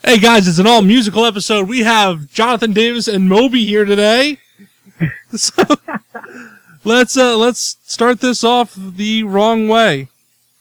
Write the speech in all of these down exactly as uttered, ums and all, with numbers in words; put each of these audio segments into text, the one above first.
Hey guys, it's an all musical episode. We have Jonathan Davis and Moby here today. So let's uh, let's start this off the wrong way.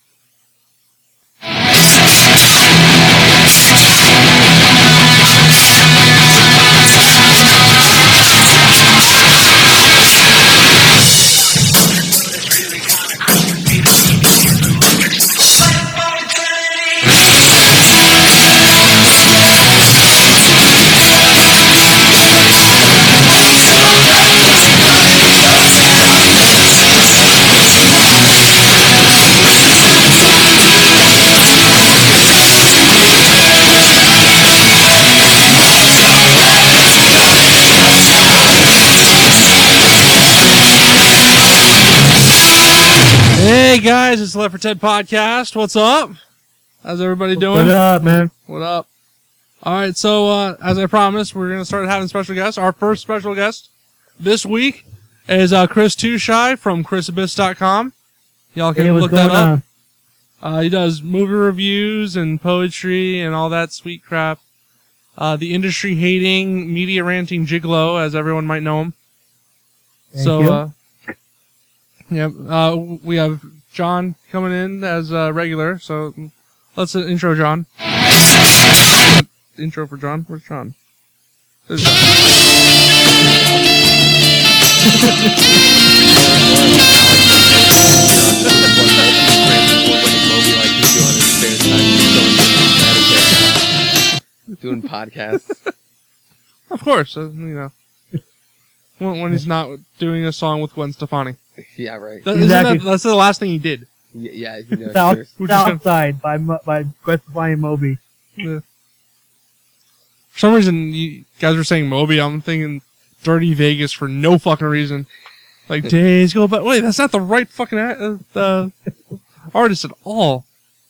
Hey guys, it's the Left for Ted podcast. What's up? How's everybody doing? What up, man? What up? Alright, so uh, as I promised, we're going to start having special guests. Our first special guest this week is uh, Chris Too Shy from chris abyss dot com. Y'all can hey, look that up. On? Uh, he does movie reviews and poetry and all that sweet crap. Uh, the industry-hating, media-ranting gigolo, as everyone might know him. Thank so, you. uh, yeah, uh, we have John coming in as uh, regular, so let's uh, intro John. Intro for John? Where's John? There's John. Doing podcasts. Of course, uh, you know. When, when he's not doing a song with Gwen Stefani. Yeah, right. That, Exactly. isn't that, that's the last thing he did. Y- yeah, you know, South, sure. We're just gonna- Southside by Mo- by Gwen Stefani and Moby. Yeah. For some reason, you guys were saying Moby. I'm thinking Dirty Vegas for no fucking reason. Like, days go by. Wait, that's not the right fucking uh, uh, artist at all.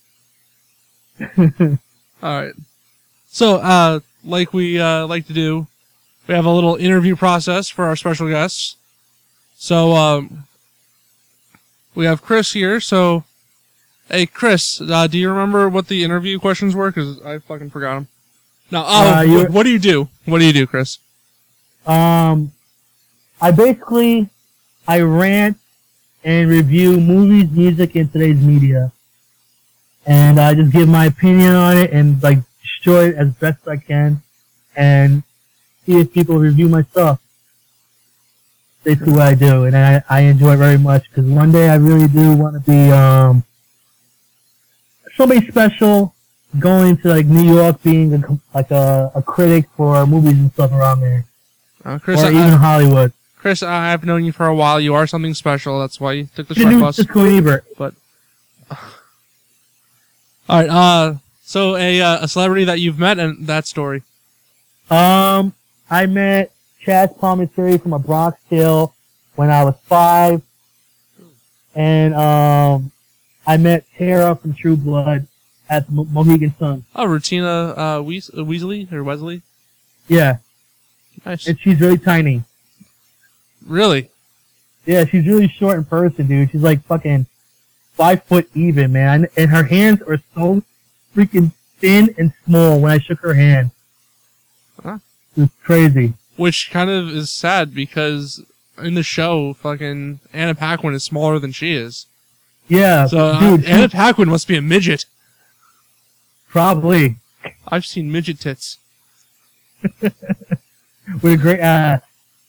Alright. So, uh, like we uh, like to do, we have a little interview process for our special guests. So, um, we have Chris here. So, hey, Chris, uh, do you remember what the interview questions were? Because I fucking forgot them. No, oh, Uh, you- wh- what do you do? What do you do, Chris? Um, I basically I rant and review movies, music, and today's media, and I just give my opinion on it and like destroy it as best I can, and see if people review my stuff. Basically, what I do, and I I enjoy it very much because one day I really do want to be um somebody special. Going to like New York, being a, like a, a critic for movies and stuff around there, Uh, Chris, or I, even Hollywood. Chris, I've known you for a while. You are something special. That's why you took the The short new bus. Cisco Ebert. But all right. Uh, so a uh, a celebrity that you've met and that story. Um, I met Chaz Palminteri from A Bronx Tale when I was five, and um, I met Tara from True Blood at the Mo- Mohegan Sun. Oh, Rutina uh, Weas- uh, Weasley or Wesley. Yeah, Nice. and she's really tiny. Really? Yeah, she's really short in person, dude. She's like fucking five foot even, man. And her hands are so freaking thin and small when I shook her hand. Huh? It's crazy. Which kind of is sad because in the show, fucking Anna Paquin is smaller than she is. Yeah, So uh, dude, Anna she- Paquin must be a midget. probably I've seen midget tits. with a great ass.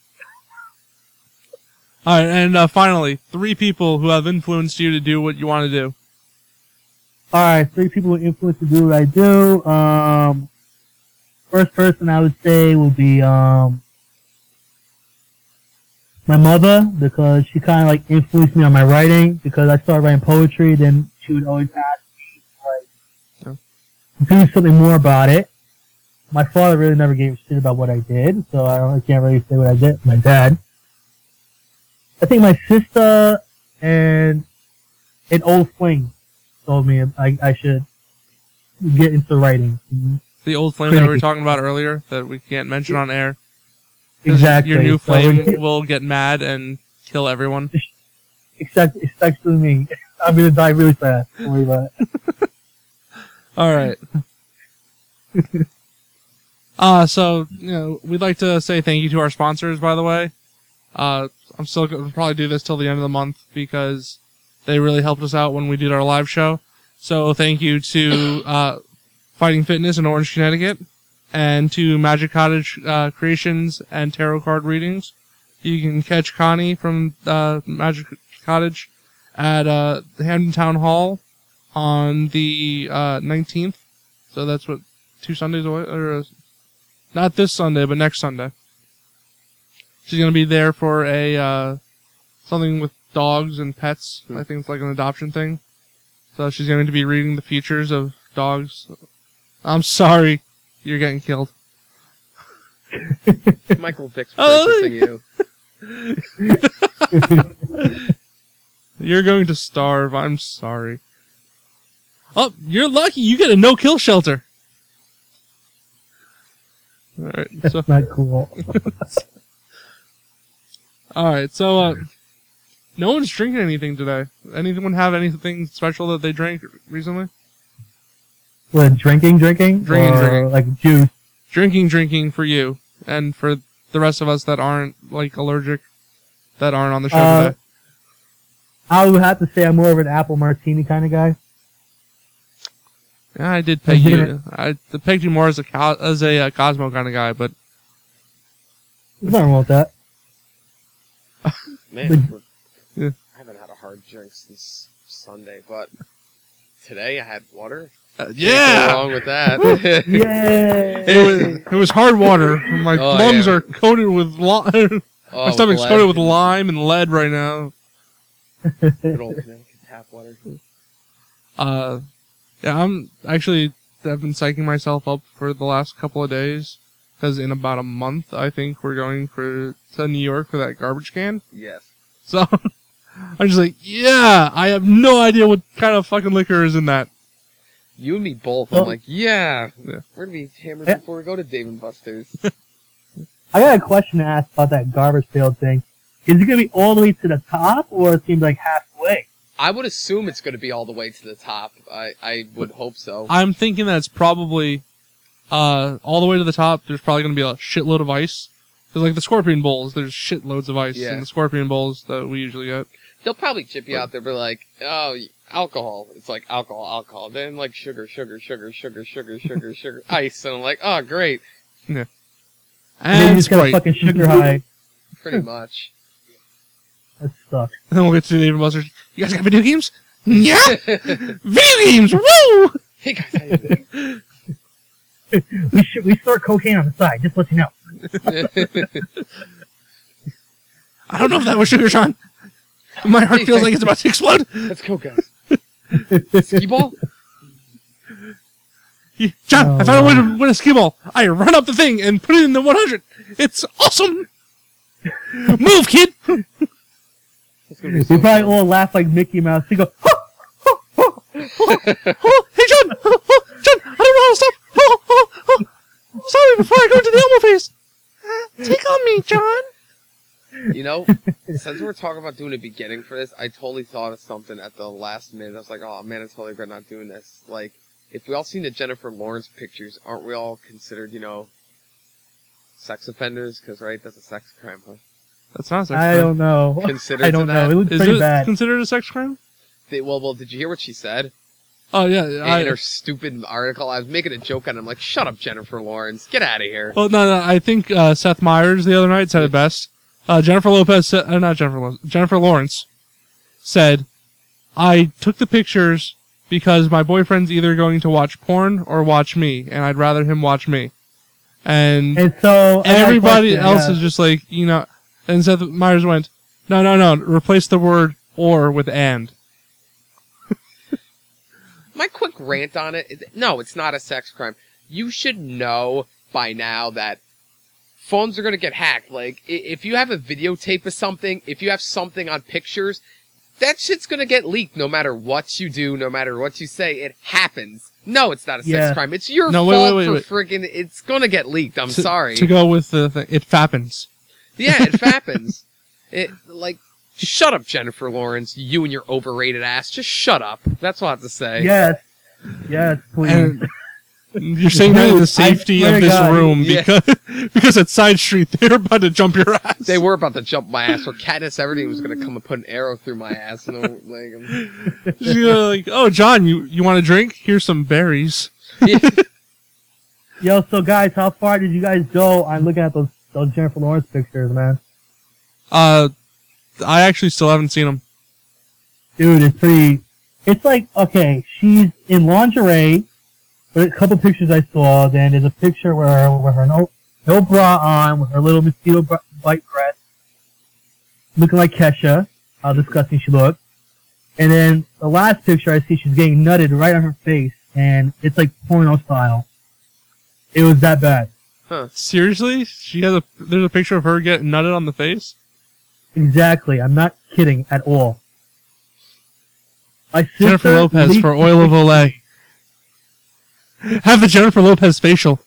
All right, and uh, finally, three people who have influenced you to do what you want to do. All right, three people with influence to do what I do. Um, first person I would say would be um my mother, because she kind of like influenced me on my writing, because I started writing poetry. Then she would always ask me like do something more about it. My father really never gave a shit about what I did, so I don't I can't really say what I did. My dad. I think my sister and an old fling told me I, I should get into writing. The old flame that we were talking about earlier that we can't mention on air. 'Cause Exactly. Your new So flame we- will get mad and kill everyone. Except, especially me. I'm gonna die really fast. Don't worry about it. All right. Uh, so, you know, we'd like to say thank you to our sponsors, by the way. Uh, I'm still going to probably do this till the end of the month because they really helped us out when we did our live show. So thank you to uh, Fighting Fitness in Orange, Connecticut, and to Magic Cottage uh, Creations and Tarot Card Readings. You can catch Connie from uh, Magic Cottage at uh, the Hampton Town Hall on the uh, nineteenth. So that's what, two Sundays away? Or, uh, not this Sunday, but next Sunday. She's going to be there for a uh, something with dogs and pets. Hmm. I think it's like an adoption thing. So she's going to be reading the features of dogs. I'm sorry, you're getting killed. Michael Vick's purchasing you. You're going to starve. I'm sorry. Oh, you're lucky. You get a no-kill shelter. All right, That's so, not cool. all right, so uh, no one's drinking anything today. Anyone have anything special that they drank recently? What, drinking, drinking? Drinking, or drinking. like juice? Drinking, drinking for you, and for the rest of us that aren't like allergic, that aren't on the show Uh, today. I would have to say I'm more of an apple martini kind of guy. Yeah, I did peg you. I pegged you more as a co- as a uh, Cosmo kind of guy, but There's nothing wrong with that. Man, Yeah. I haven't had a hard drink since Sunday, but today I had water. uh, Can't yeah, go wrong with that. Yay! it was it was hard water. My Oh, lungs yeah. are coated with lime. Oh, My stomach's bless. coated with lime and lead right now. Good old Connecticut tap water. Uh, yeah, I'm actually I've been psyching myself up for the last couple of days because in about a month I think we're going for to New York for that garbage can. Yes. So I'm just like, yeah, I have no idea what kind of fucking liquor is in that. You and me both. Well- I'm like, yeah, Yeah. we're gonna be hammered Yeah. before we go to Dave and Buster's. I got a question to ask about that garbage pail thing. Is it going to be all the way to the top, or it seems like halfway? I would assume it's gonna be all the way to the top. I, I would hope so. I'm thinking that it's probably uh, all the way to the top. There's probably going to be a shitload of ice. Because like the Scorpion Bowls, there's shitloads of ice Yeah. in the Scorpion Bowls that we usually get. They'll probably chip you out there, but like, oh, alcohol. It's like alcohol, alcohol. Then like sugar, sugar, sugar, sugar, sugar, sugar, sugar, ice, and I'm like, oh, great, And then you And just got a Sprite. fucking sugar high. pretty much. That sucks. And then we'll get to Dave and Buster's. You guys got video games? Yeah! Video games! Woo! Hey guys, how you doing? We should we store cocaine on the side, just to let you know. I don't know if that was sugar, Sean. My heart feels like it's about to explode. Let's go, guys. Ski ball? Yeah, John, Oh, I found a way wow. to win a skee ball. I run up the thing and put it in the one hundred. It's awesome. Move, kid. It's gonna be We so probably fun. all laugh like Mickey Mouse. We go, "Huh, huh, huh." Oh, hey, John. Oh, oh, John, I don't know how to stop. Oh, oh, oh. Sorry, before I go into the Elmo phase. Uh, take on me, John. You know, since we're talking about doing a beginning for this, I totally thought of something at the last minute. I was like, oh man, I totally regret not doing this. Like, if we all seen the Jennifer Lawrence pictures, aren't we all considered, you know, sex offenders? Because, right, that's a sex crime, huh? That's not a sex I crime. don't know. Considered I to don't that? know. It looks Is pretty it bad. considered a sex crime? They, well, well, did you hear what she said? Oh, yeah. In I, her stupid article, I was making a joke on it. I'm like, shut up, Jennifer Lawrence. Get out of here. well, no, no, I think uh, Seth Meyers the other night said it best. Uh, Jennifer Lopez, said, uh, not Jennifer Lopez, Jennifer Lawrence said, I took the pictures because my boyfriend's either going to watch porn or watch me, and I'd rather him watch me. And And so I got a everybody question, else yeah. is just like, you know, and Seth Meyers went, no, no, no, replace the word or with and. My quick rant on it is, no, it's not a sex crime. You should know by now that phones are going to get hacked. Like, i- if you have a videotape of something, if you have something on pictures, that shit's going to get leaked no matter what you do, no matter what you say. It happens. No, it's not a sex Yeah. crime. It's your No, wait, fault wait, wait, for friggin' it's going to get leaked. I'm to, sorry. To go with the thing, it fappens. Yeah, it happens. It, like, shut up, Jennifer Lawrence. You and your overrated ass. Just shut up. That's all I have to say. Yes. Yes, please. And, You're saying that in the safety swear of to this God. room Yeah. because because at Side Street they're about to jump your ass. They were about to jump my ass, or Katniss Everdeen was going to come and put an arrow through my ass. And I'm like, I'm- She's gonna like, oh, John, you you want a drink? Here's some berries. Yo, so guys, how far did you guys go on looking at those those Jennifer Lawrence pictures, man? Uh, I actually still haven't seen them. Dude, it's pretty. It's like, okay, she's in lingerie. But a couple pictures I saw. Then there's a picture where with her no no bra on, with her little mosquito br- bite dress, looking like Kesha. How disgusting she looked. And then the last picture I see, she's getting nutted right on her face, and it's like porno style. It was that bad. Seriously? She has a there's a picture of her getting nutted on the face? Exactly. I'm not kidding at all. My sister Jennifer Lopez leaked- for Oil of Olay. Have the Jennifer Lopez facial.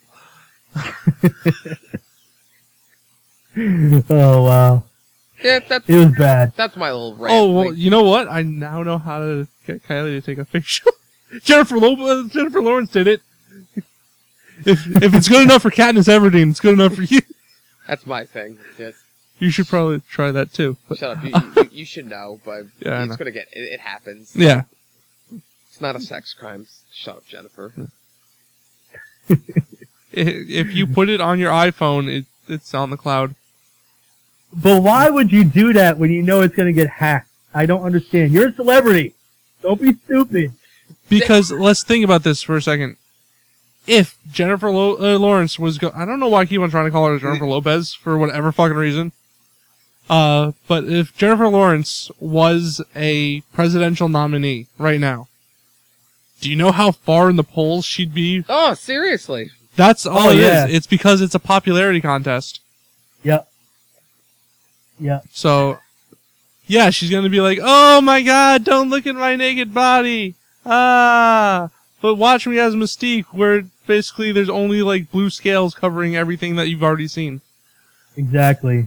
Oh wow, yeah, that's it was bad. that's my little rant. Oh, well, Like, you know what? I now know how to get Kylie to take a facial. Jennifer Lopez, Jennifer Lawrence did it. If if it's good enough for Katniss Everdeen, it's good enough for you. that's my thing. Just You should probably try that too. But, shut up. You, you, you should know, but Yeah, I it's know. gonna get. It, it happens. yeah. It's not a sex crime. Shut up, Jennifer. I- If you put it on your iPhone, it it's on the cloud. But why would you do that when you know it's gonna get hacked? I don't understand. You're a celebrity. Don't be stupid. Because let's think about this for a second. If Jennifer Lo- uh, Lawrence was go- I don't know why I keep on trying to call her Jennifer Lopez for whatever fucking reason. Uh, but if Jennifer Lawrence was a presidential nominee right now, do you know how far in the polls she'd be? Oh, seriously. That's all Oh, it is. yeah. It's because it's a popularity contest. Yep. Yep. So, yeah, she's gonna be like, "Oh my God, don't look at my naked body." Ah, but watch me as Mystique, where basically there's only like blue scales covering everything that you've already seen. Exactly.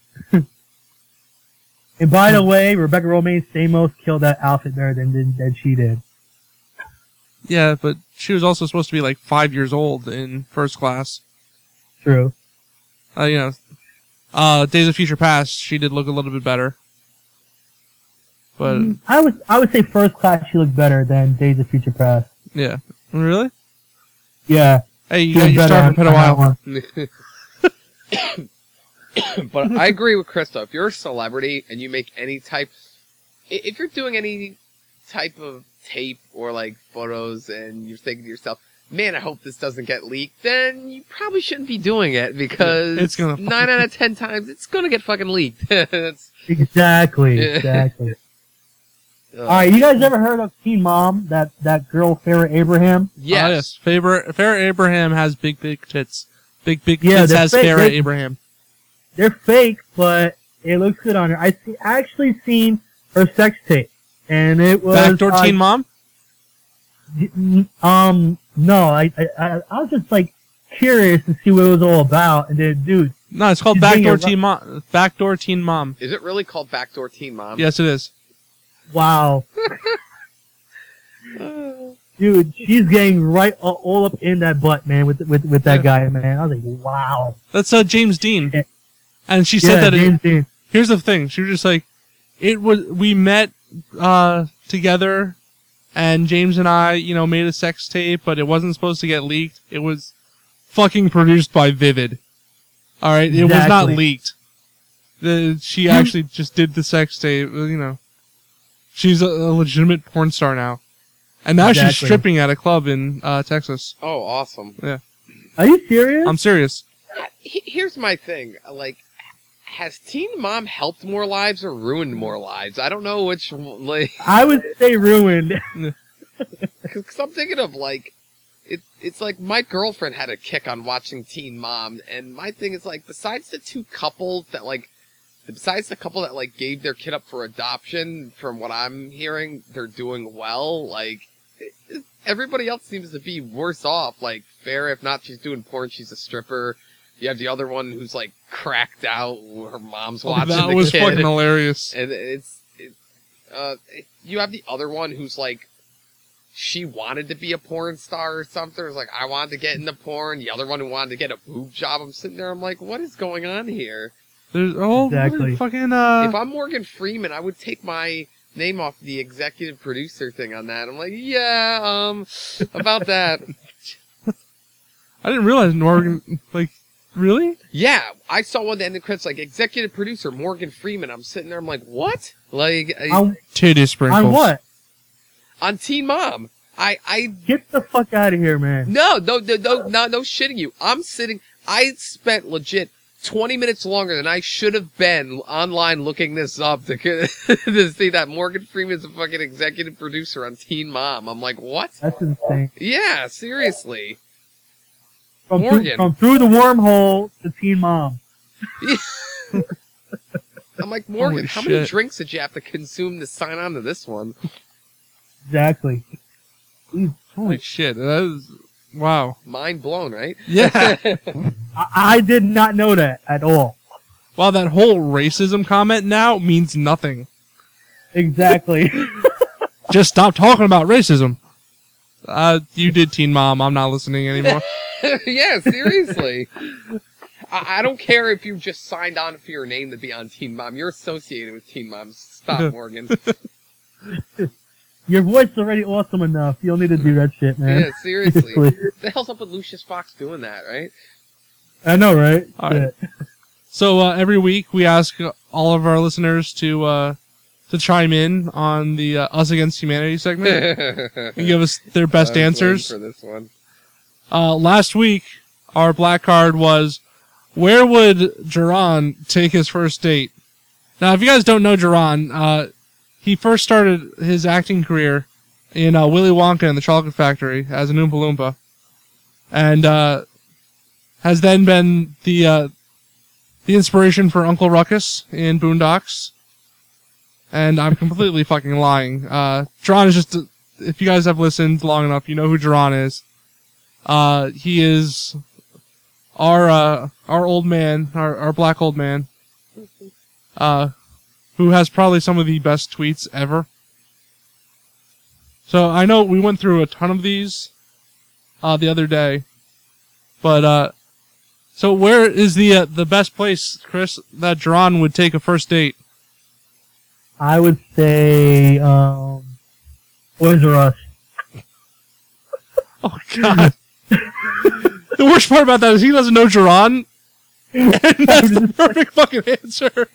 And by the way, Rebecca Romaine Stamos killed that outfit better than than, than she did. Yeah, but she was also supposed to be like five years old in First Class. True. Uh, you know, uh, Days of Future Past, she did look a little bit better. But I would I would say First Class she looked better than Days of Future Past. yeah, really? Yeah. Hey, you she got was your better star on- for Pit a on that while. one. But I agree with Krista. If you're a celebrity and you make any type, i- if you're doing any type of tape or like photos and you're thinking to yourself, man, I hope this doesn't get leaked, then you probably shouldn't be doing it because It's gonna nine out of ten times it's gonna get fucking leaked. That's, Exactly. Yeah. Exactly. uh, All right, you guys ever heard of Teen Mom? That that girl Farrah Abraham? yes. Ah, yes. Faber, Farrah Abraham has big, big tits. Big, big Yeah, tits they're has fake. Farrah They- Abraham. They're fake, but it looks good on her. I see, actually seen her sex tape, and it was Backdoor uh, Teen Mom? Um, no, I, I I I was just like curious to see what it was all about, and then dude, No, it's called She's being Backdoor a- Teen Mom. Backdoor Teen Mom. Is it really called Backdoor Teen Mom? Yes, it is. wow, dude, she's getting right all, all up in that butt, man, with with with that guy, man. I was like, wow. That's uh, James Dean. Yeah. And she said Yeah, that it, James Dean. here's the thing. She was just like, it was, we met, uh, together and James and I, you know, made a sex tape, but it wasn't supposed to get leaked. It was fucking produced by Vivid. Alright? It was not Exactly. leaked. The, she actually just did the sex tape, uh, you know. She's a, a legitimate porn star now. And now she's Exactly. stripping at a club in, uh, Texas. Oh, awesome. Are you serious? I'm serious. He- Here's my thing. Like, has Teen Mom helped more lives or ruined more lives? I don't know which. one, Like, I would say ruined. because I'm thinking of like, it. It's like my girlfriend had a kick on watching Teen Mom, and my thing is like, besides the two couples that like, besides the couple that like gave their kid up for adoption, from what I'm hearing, they're doing well. Like, it, it- everybody else seems to be worse off. Like, fair if not, she's doing porn. She's a stripper. You have the other one who's like cracked out. Her mom's Oh, watching that the was kid. fucking hilarious. And it's, it, uh, it- you have the other one who's like she wanted to be a porn star or something. It was like, I wanted to get into porn. The other one who wanted to get a boob job. I'm sitting there, I'm like, what is going on here? There's oh Exactly. fucking uh. If I'm Morgan Freeman, I would take my name off the executive producer thing on that. I'm like, yeah, um, about that. I didn't realize Morgan. Like, really? Yeah, I saw one that ended credits like executive producer Morgan Freeman. I'm sitting there, I'm like, what? Like, I- On, Titty sprinkles. on what? on Teen Mom. I, I, Get the fuck out of here, man. no, no, no, no, no, no shitting you. I'm sitting, I spent legit twenty minutes longer than I should have been online looking this up to, to see that Morgan Freeman's a fucking executive producer on Teen Mom. I'm like, what? That's insane. Yeah, seriously. From through, Morgan. from through the wormhole to Teen Mom. I'm like, Morgan, Holy how many shit. drinks did you have to consume to sign on to this one? Exactly. Holy shit! That is wow. Mind blown, right? Yeah. I, I did not know that at all. Wow, that whole racism comment now means nothing. Exactly. Just stop talking about racism. Uh, you did Teen Mom. I'm not listening anymore. Yeah, seriously. I, I don't care if you just signed on for your name to be on Teen Mom. You're associated with Teen Mom. Stop, Morgan. Your voice is already awesome enough. You don't need to do that shit, man. Yeah, seriously. Seriously. What the hell's up with Lucius Fox doing that, right? I know, right? All right. So uh, every week we ask uh, all of our listeners to uh, to chime in on the uh, Us Against Humanity segment and give us their best I was waiting answers. for this one. Uh, last week, our black card was, where would Jerron take his first date? Now, if you guys don't know Jerron, uh, he first started his acting career in uh, Willy Wonka and the Chocolate Factory as an Oompa Loompa. And uh, has then been the uh, the inspiration for Uncle Ruckus in Boondocks. And I'm completely fucking lying. Uh, Jerron is just, if you guys have listened long enough, you know who Jerron is. Uh, he is our, uh, our old man, our, our black old man, uh, who has probably some of the best tweets ever. So I know we went through a ton of these, uh, the other day, but, uh, so where is the, uh, the best place, Chris, that Jerron would take a first date? I would say, um, Toys R Us. Oh, God. The worst part about that is he doesn't know Jerron, and that's the perfect fucking answer.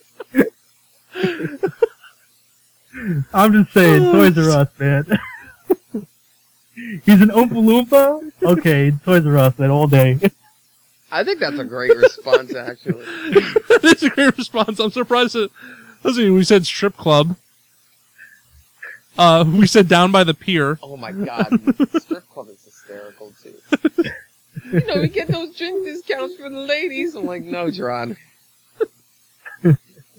I'm just saying, Toys R Us, man. He's an Oompa Loompa? Okay, Toys R Us, man, all day. I think that's a great response, actually. That's a great response. I'm surprised that, let's see, we said strip club. Uh, we said down by the pier. Oh my god, strip club is hysterical too. You know, we get those drink discounts for the ladies. I'm like, no, Jerron. Do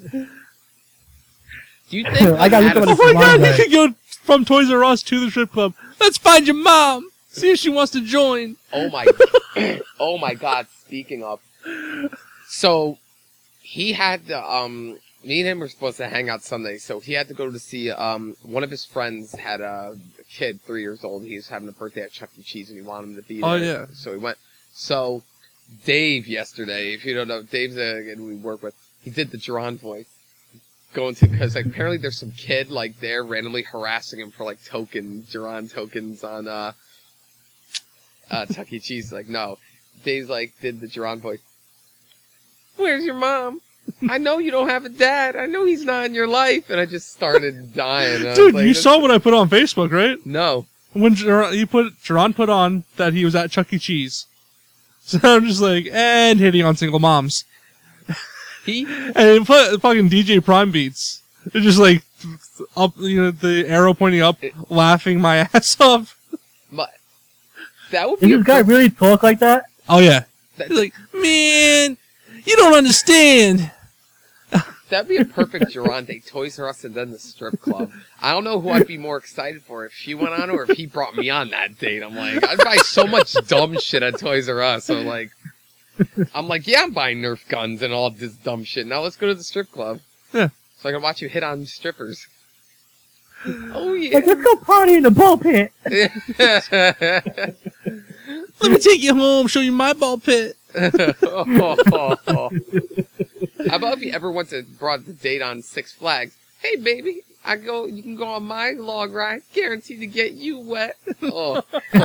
you think I gotta look Adam- up Oh my Line God, guy. you could go from Toys R Us to the strip club. Let's find your mom. See if she wants to join. Oh my, oh my God! Speaking of, so he had to, um, me and him were supposed to hang out Sunday, so he had to go to see um one of his friends had a kid, three years old. He was having a birthday at Chuck E. Cheese, and he wanted him to be there. Oh, yeah. So he went. So Dave yesterday, if you don't know, Dave's a kid we work with. He did the Jerron voice. Going to, because like, apparently there's some kid like there randomly harassing him for like token Jerron tokens on uh uh Chuck E. Cheese. Like, no, Dave's like did the Jerron voice. Where's your mom? I know you don't have a dad. I know he's not in your life. And I just started dying. I was Dude, like, you this- saw what I put on Facebook, right? No. When Ger- you put Jerron put on that he was at Chuck E. Cheese. So I'm just like, and hitting on single moms. He And it put fucking D J Prime beats. It's just like up, you know, the arrow pointing up, laughing my ass off. but that would Does be a this guy per- really talk like that? Oh yeah, that, he's like, man, you don't understand. that'd be a perfect Jerron date. Toys R Us and then the strip club. I don't know who I'd be more excited for, if she went on or if he brought me on that date. I'm like, I'd buy so much dumb shit at Toys R Us. So like, I'm like, yeah, I'm buying Nerf guns and all this dumb shit. Now let's go to the strip club. Yeah. So I can watch you hit on strippers. Oh yeah. Like, let's go party in the ball pit. Let me take you home, show you my ball pit. oh. How about if you ever went to brought the date on Six Flags? Hey baby, I go. You can go on my log ride, guaranteed to get you wet. Oh.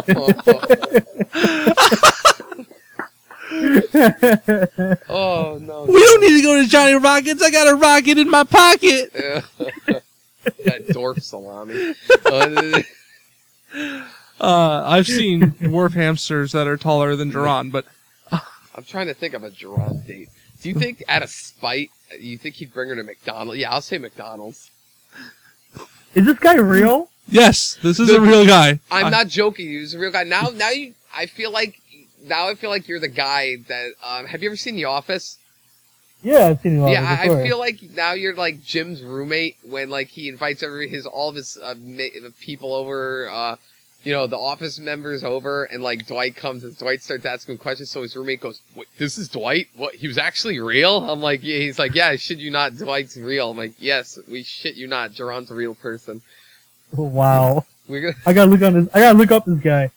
Oh no. We don't need to go to Johnny Rockets. I got a rocket in my pocket. That dwarf salami. Uh, Uh, I've seen dwarf hamsters that are taller than Jerron, but I'm trying to think of a Jerron date. Do you think, out of spite, you think he'd bring her to McDonald's? Yeah, I'll say McDonald's. Is this guy real? yes, this is The- a real guy. I'm I- not joking. He's a real guy. Now, now you. I feel like. Now I feel like you're the guy that. Um, have you ever seen The Office? Yeah, I've seen him. Yeah, I, I feel like now you're like Jim's roommate when like he invites every his all of his uh, ma- people over. Uh, you know, the office members over, and like Dwight comes and Dwight starts asking questions. So his roommate goes, "Wait, this is Dwight? What? He was actually real?" I'm like, "Yeah." He's like, "Yeah, I shit you not, Dwight's real." I'm like, "Yes, we shit you not, Jerron's a real person." Oh, wow. We're gonna. I gotta look on this. I gotta look up this guy.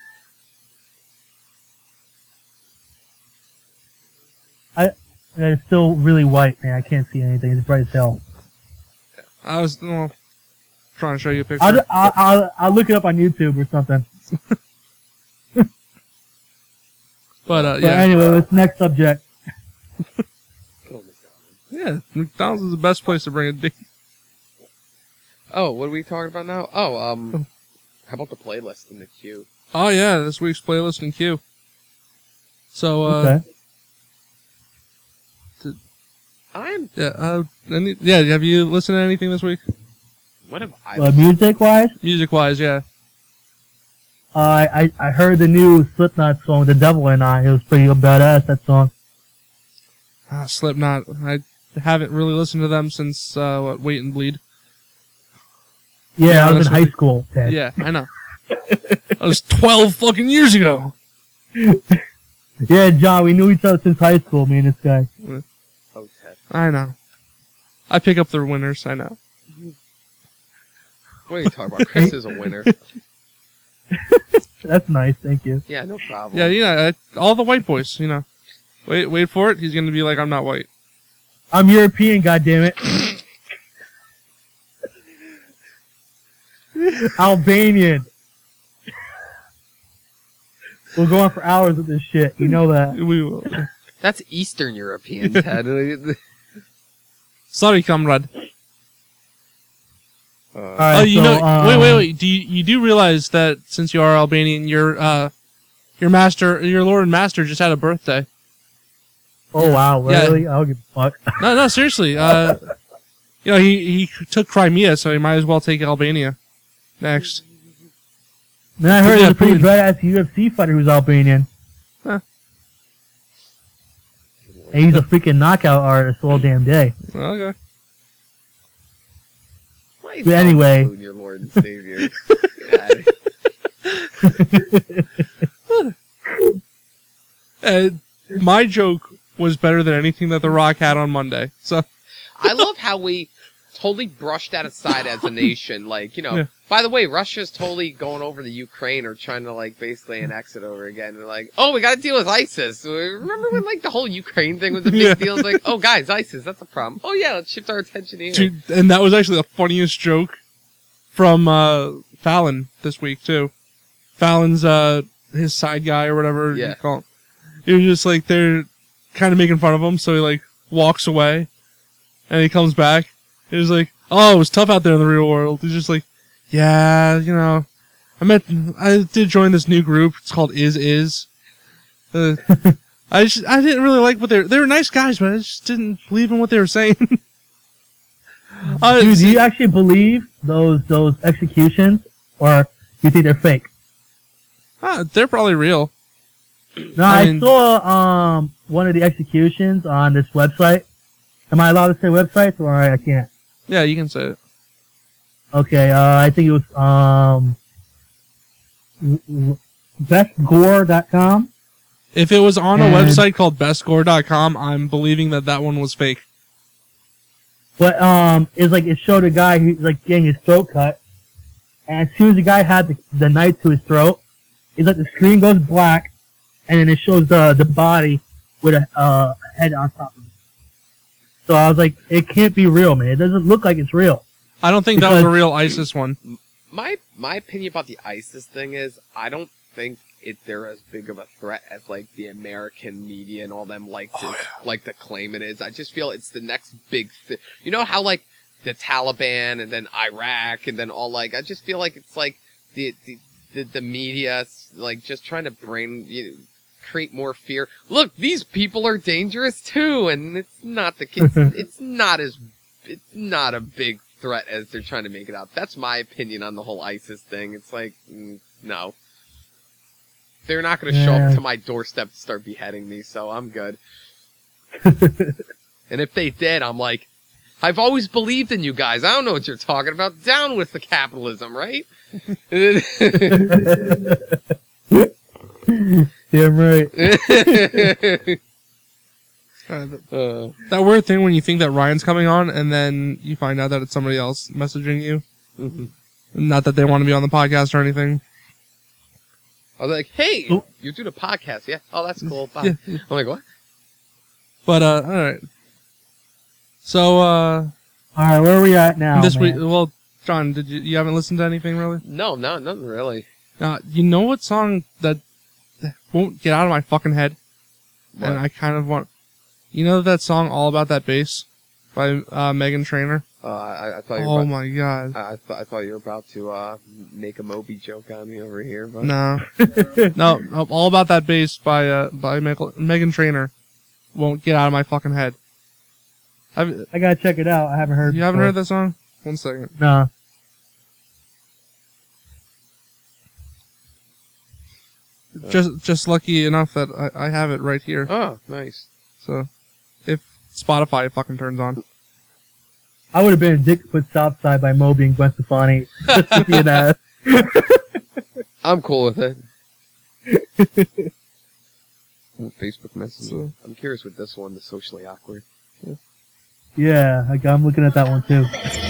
I. It's still really white, man. I can't see anything. It's bright as hell. I was well, trying to show you a picture. I'll, I'll, I'll, I'll look it up on YouTube or something. but uh, But yeah, anyway, what's the next subject? yeah, McDonald's is the best place to bring a date. Oh, what are we talking about now? Oh, um, how about the playlist in the queue? Oh yeah, this week's playlist in queue. So uh, Okay. I'm. yeah, uh, any, yeah. Have you listened to anything this week, What have I? Uh, music wise, music wise? Yeah. uh, I I heard the new Slipknot song, "The Devil and I." It was pretty badass. That song. Ah, Slipknot. I haven't really listened to them since uh, what, Wait and Bleed. Yeah, Yeah, I was that's in what high they- school. Ted. Yeah, I know. That was twelve fucking years ago. Yeah, John, we knew each other since high school. Me and this guy. Oh, Ted. I know. I pick up the winners. I know. What are you talking about? Chris is a winner. That's nice. Thank you. Yeah, no problem. Yeah, you know, uh, all the white boys. You know, wait, wait for it. He's gonna be like, I'm not white. I'm European. Goddammit. Albanian. We'll go on for hours with this shit. You know that. We will. That's Eastern European, Ted. Sorry, comrade. Uh, All right, Oh, you so, know. um, wait, wait, wait. Do you, you do realize that since you are Albanian, your uh, your master, your lord and master, just had a birthday? Oh wow, Yeah. really? I don't give a fuck. No, no, seriously. Uh, you know, he he took Crimea, so he might as well take Albania next. Then I heard Yeah, there's a pretty Putin. badass U F C fighter who's Albanian. Huh. And he's a freaking knockout artist all damn day. Okay. why you but call anyway. Putin your Lord and Savior? Yeah. Uh, my joke was better than anything that The Rock had on Monday. So I love how we totally brushed that aside as a nation. Like, you know, Yeah. by the way, Russia's totally going over the Ukraine or trying to, like, basically annex it over again. They're like, oh, we got to deal with ISIS. Remember when, like, the whole Ukraine thing was a big Yeah. deal? It's like, oh, guys, ISIS, that's a problem. Oh, yeah, let's shift our attention here. Dude, and that was actually the funniest joke from uh, Fallon this week too. Fallon's uh, his side guy or whatever Yeah. you call him. He was just like they're kind of making fun of him, so he like walks away, and he comes back. He's like, "Oh, it was tough out there in the real world." He's just like, "Yeah, you know, I met, I did join this new group. It's called Is Is." Uh, I just, I didn't really like what they were. They were nice guys, but I just didn't believe in what they were saying. uh, Dude, do you actually believe those those executions, or do you think they're fake? Ah, they're probably real. No, I I, mean- saw um one of the executions on this website. Am I allowed to say websites, or I can't? Yeah, you can say it. Okay, uh, I think it was um best gore dot com. If it was on a And- website called best gore dot com, I'm believing that that one was fake. But um, it's like it showed a guy who's like getting his throat cut, and as soon as the guy had the, the knife to his throat, it's like the screen goes black, and then it shows the the body with a uh, head on top of it. So I was like, it can't be real, man. It doesn't look like it's real. I don't think that was a real ISIS one. My my opinion about the ISIS thing is, I don't think it they're as big of a threat as like the American media and all them like to oh, yeah. like to claim it is. I just feel it's the next big thing. You know how like the Taliban and then Iraq and then all like I just feel like it's like the the the, the media like just trying to brain you know, create more fear. Look, these people are dangerous too, and it's not the case. It's not as it's not a big threat as they're trying to make it out. That's my opinion on the whole ISIS thing. It's like mm, no. They're not going to show yeah. up to my doorstep to start beheading me, so I'm good. And if they did, I'm like, I've always believed in you guys. I don't know what you're talking about. Down with the capitalism, right? Damn right. uh, uh, that weird thing when you think that Ryan's coming on, and then you find out that it's somebody else messaging you. Mm-hmm. Not that they want to be on the podcast or anything. I was like, hey, oh. you're doing a podcast, yeah? Oh, that's cool. Bye. Yeah. I'm like, what? But, uh, alright. So, uh... Alright, where are we at now, this man? week, well, John, did you, you haven't listened to anything, really? No, no, nothing really. Uh, you know what song that won't get out of my fucking head? What? And I kind of want... You know that song, All About That Bass? By, uh, Meghan Trainor? Uh, I, I thought you were Oh about, my god. I, I, thought, I thought you were about to, uh, make a Moby joke on me over here, but... No. no, no, All About That Bass by, uh, by Meghan Trainor won't get out of my fucking head. I've, I gotta check it out. I haven't heard You before. haven't heard that song? One second. No. Just, just lucky enough that I, I have it right here. Oh, nice. So, if Spotify fucking turns on. I would have been a dick to put Southside by Moby and Gwen Stefani. Just to be an ass. I'm cool with it. Facebook message. So, I'm curious with this one, the socially awkward. Yeah, yeah like I'm looking at that one too.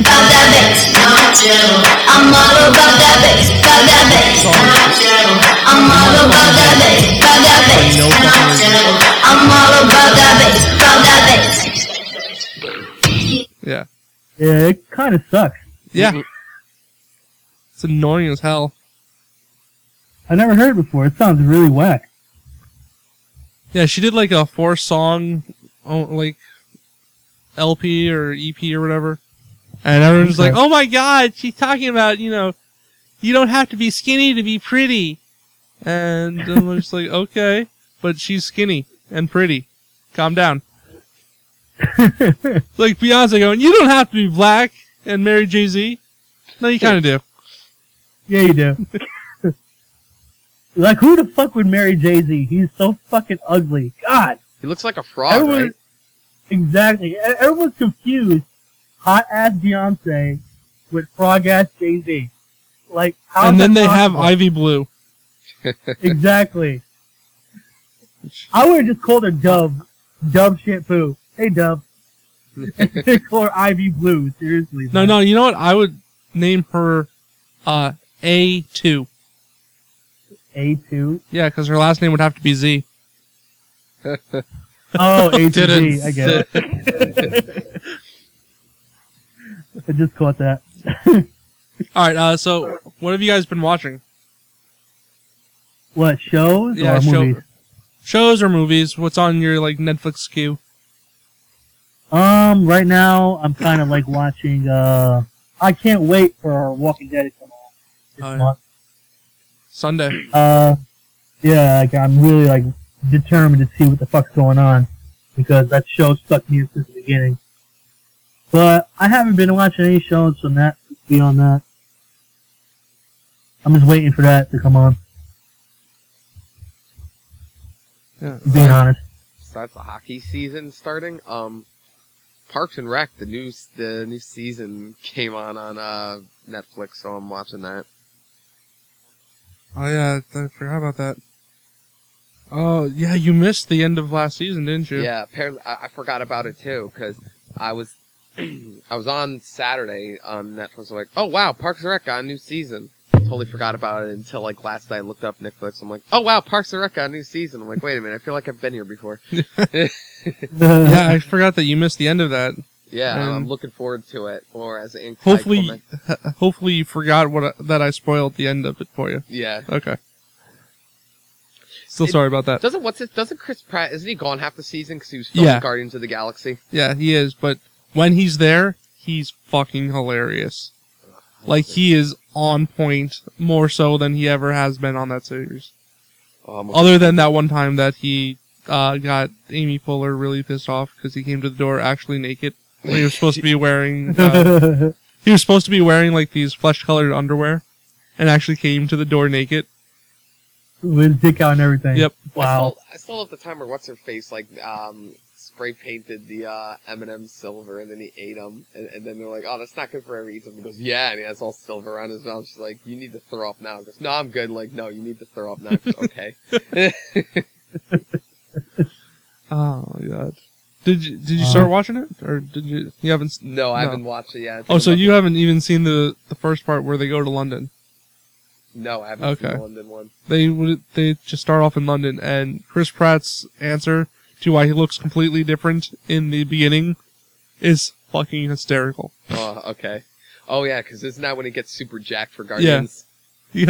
Yeah. Yeah, it kind of sucks. Yeah. It's annoying as hell. I never heard it before. It sounds really whack. Yeah, she did like a four song, oh, like L P or E P or whatever, and everyone's okay. like, "Oh my god, she's talking about you know, you don't have to be skinny to be pretty," and I'm just like, "Okay, but she's skinny and pretty. Calm down." Like Beyonce going, "You don't have to be black and marry Jay-Z." No, you kind of do. Yeah, you do. Like, who the fuck would marry Jay-Z? He's so fucking ugly. God. He looks like a frog, Everyone, right? Exactly. Everyone's confused hot-ass Beyonce with frog-ass Jay-Z. Like, how And then they have Ivy Blue. Exactly. I would have just called her Dove. Dove Shampoo. Hey, Dove. They call her Ivy Blue. Seriously. No, man. no, you know what? I would name her uh, A two. A two? Yeah, because her last name would have to be Z. Oh, A two Z. I get it. I just caught that. Alright, uh, so what have you guys been watching? What, shows yeah, or show, movies? Shows or movies? What's on your like Netflix queue? Um, right now I'm kind of like watching. Uh, I can't wait for Walking Dead to come on this oh, yeah. month. Sunday. Uh, yeah, like I'm really like determined to see what the fuck's going on because that show stuck me since the beginning. But I haven't been watching any shows from that beyond that. I'm just waiting for that to come on. Yeah, being honest. Starts the hockey season starting. Um, Parks and Rec, the new the new season came on on uh Netflix, so I'm watching that. Oh yeah, I forgot about that. Oh yeah, you missed the end of last season, didn't you? Yeah, apparently I, I forgot about it too because I was I was on Saturday on Netflix. I'm like, oh wow, Parks and Rec got a new season. Totally forgot about it until like last night. I looked up Netflix. I'm like, oh wow, Parks and Rec got a new season. I'm like, wait a minute, I feel like I've been here before. Yeah, I forgot that you missed the end of that. Yeah, Um, I'm looking forward to it. Or as an Hopefully, hopefully you forgot what I, that I spoiled the end of it for you. Yeah. Okay. Still It- sorry about that. Doesn't what's it? Doesn't Chris Pratt? Isn't he gone half the season because he was filming Yeah. Guardians of the Galaxy? Yeah, he is, but when he's there, he's fucking hilarious. Like, he is on point more so than he ever has been on that series. Oh, I'm Other than that one time that he uh, got Amy Fuller really pissed off because he came to the door actually naked. He was supposed to be wearing, uh, he was supposed to be wearing like these flesh-colored underwear, and actually came to the door naked. With his dick out and everything. Yep. I Wow. still, I still love the time where what's her face like um, spray painted the uh, M and M silver and then he ate them and, and then they're like, oh, that's not good for every eat them. He goes, yeah, and he has all silver on his mouth. She's like, you need to throw up now. He goes, no, I'm good. Like, no, you need to throw up now. He goes, okay. Oh my god! Did you did you Uh, start watching it, or did you you haven't? s- no, I No. haven't watched it yet. Oh, so you haven't even seen the the first part where they go to London? No, I haven't seen Okay. the London one. They would they just start off in London, and Chris Pratt's answer to why he looks completely different in the beginning is fucking hysterical. Oh, okay. Oh yeah, because isn't that when he gets super jacked for Guardians? Yeah.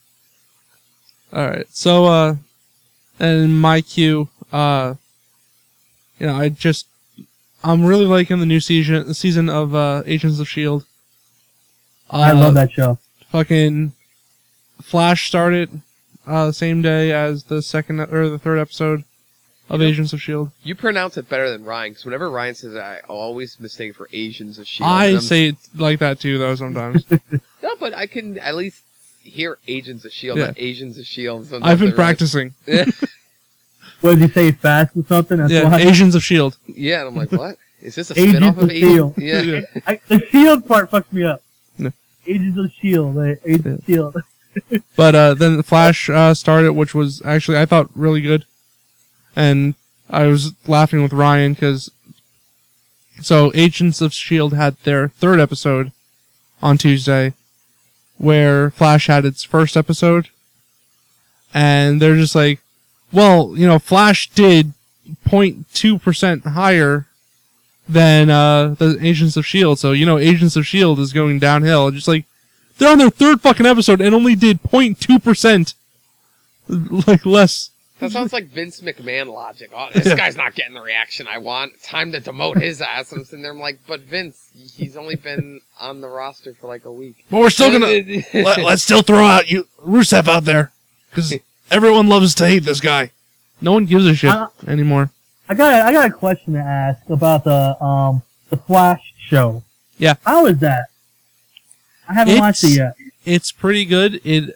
All right. So, uh, and my cue, uh, you know, I just, I'm really liking the new season, season of uh, Agents of Shield. Uh, I love that show. Fucking Flash started uh, the same day as the second or the third episode of You know- Agents of Shield. You pronounce it better than Ryan, because whenever Ryan says it, I always mistake for Asians of Shield. I and I'm- say it like that too, though. Sometimes no, but I can at least hear Agents of Shield, Yeah. not Asians of Shield. Sometimes I've been they're like- practicing. What did he say? Fast or something? That's Yeah, why. Agents of Shield. Yeah, and I'm like, what? Is this a Agents spin-off of of Agents? Shield. Yeah. Yeah. I, the Shield part fucks me up. No. Agents of Shield. Like, Agents of Shield. But uh, then Flash uh, started, which was actually I thought really good, and I was laughing with Ryan because so Agents of Shield had their third episode on Tuesday, where Flash had its first episode, and they're just like, well, you know, Flash did zero point two percent higher than uh, the Agents of Shield, so you know, Agents of Shield is going downhill. Just like. They're on their third fucking episode and only did zero point two percent. Like, less. That sounds like Vince McMahon logic. Oh, this Yeah. guy's not getting the reaction I want. Time to demote his ass. I'm sitting there, I'm like, but Vince, he's only been on the roster for like a week. But we're still gonna. let, let's still throw out you Rusev out there. Because everyone loves to hate this guy. No one gives a shit Uh, anymore. I got a, I got a question to ask about the um the Flash show. Yeah. How is that? I haven't It's- watched it yet. It's pretty good. It.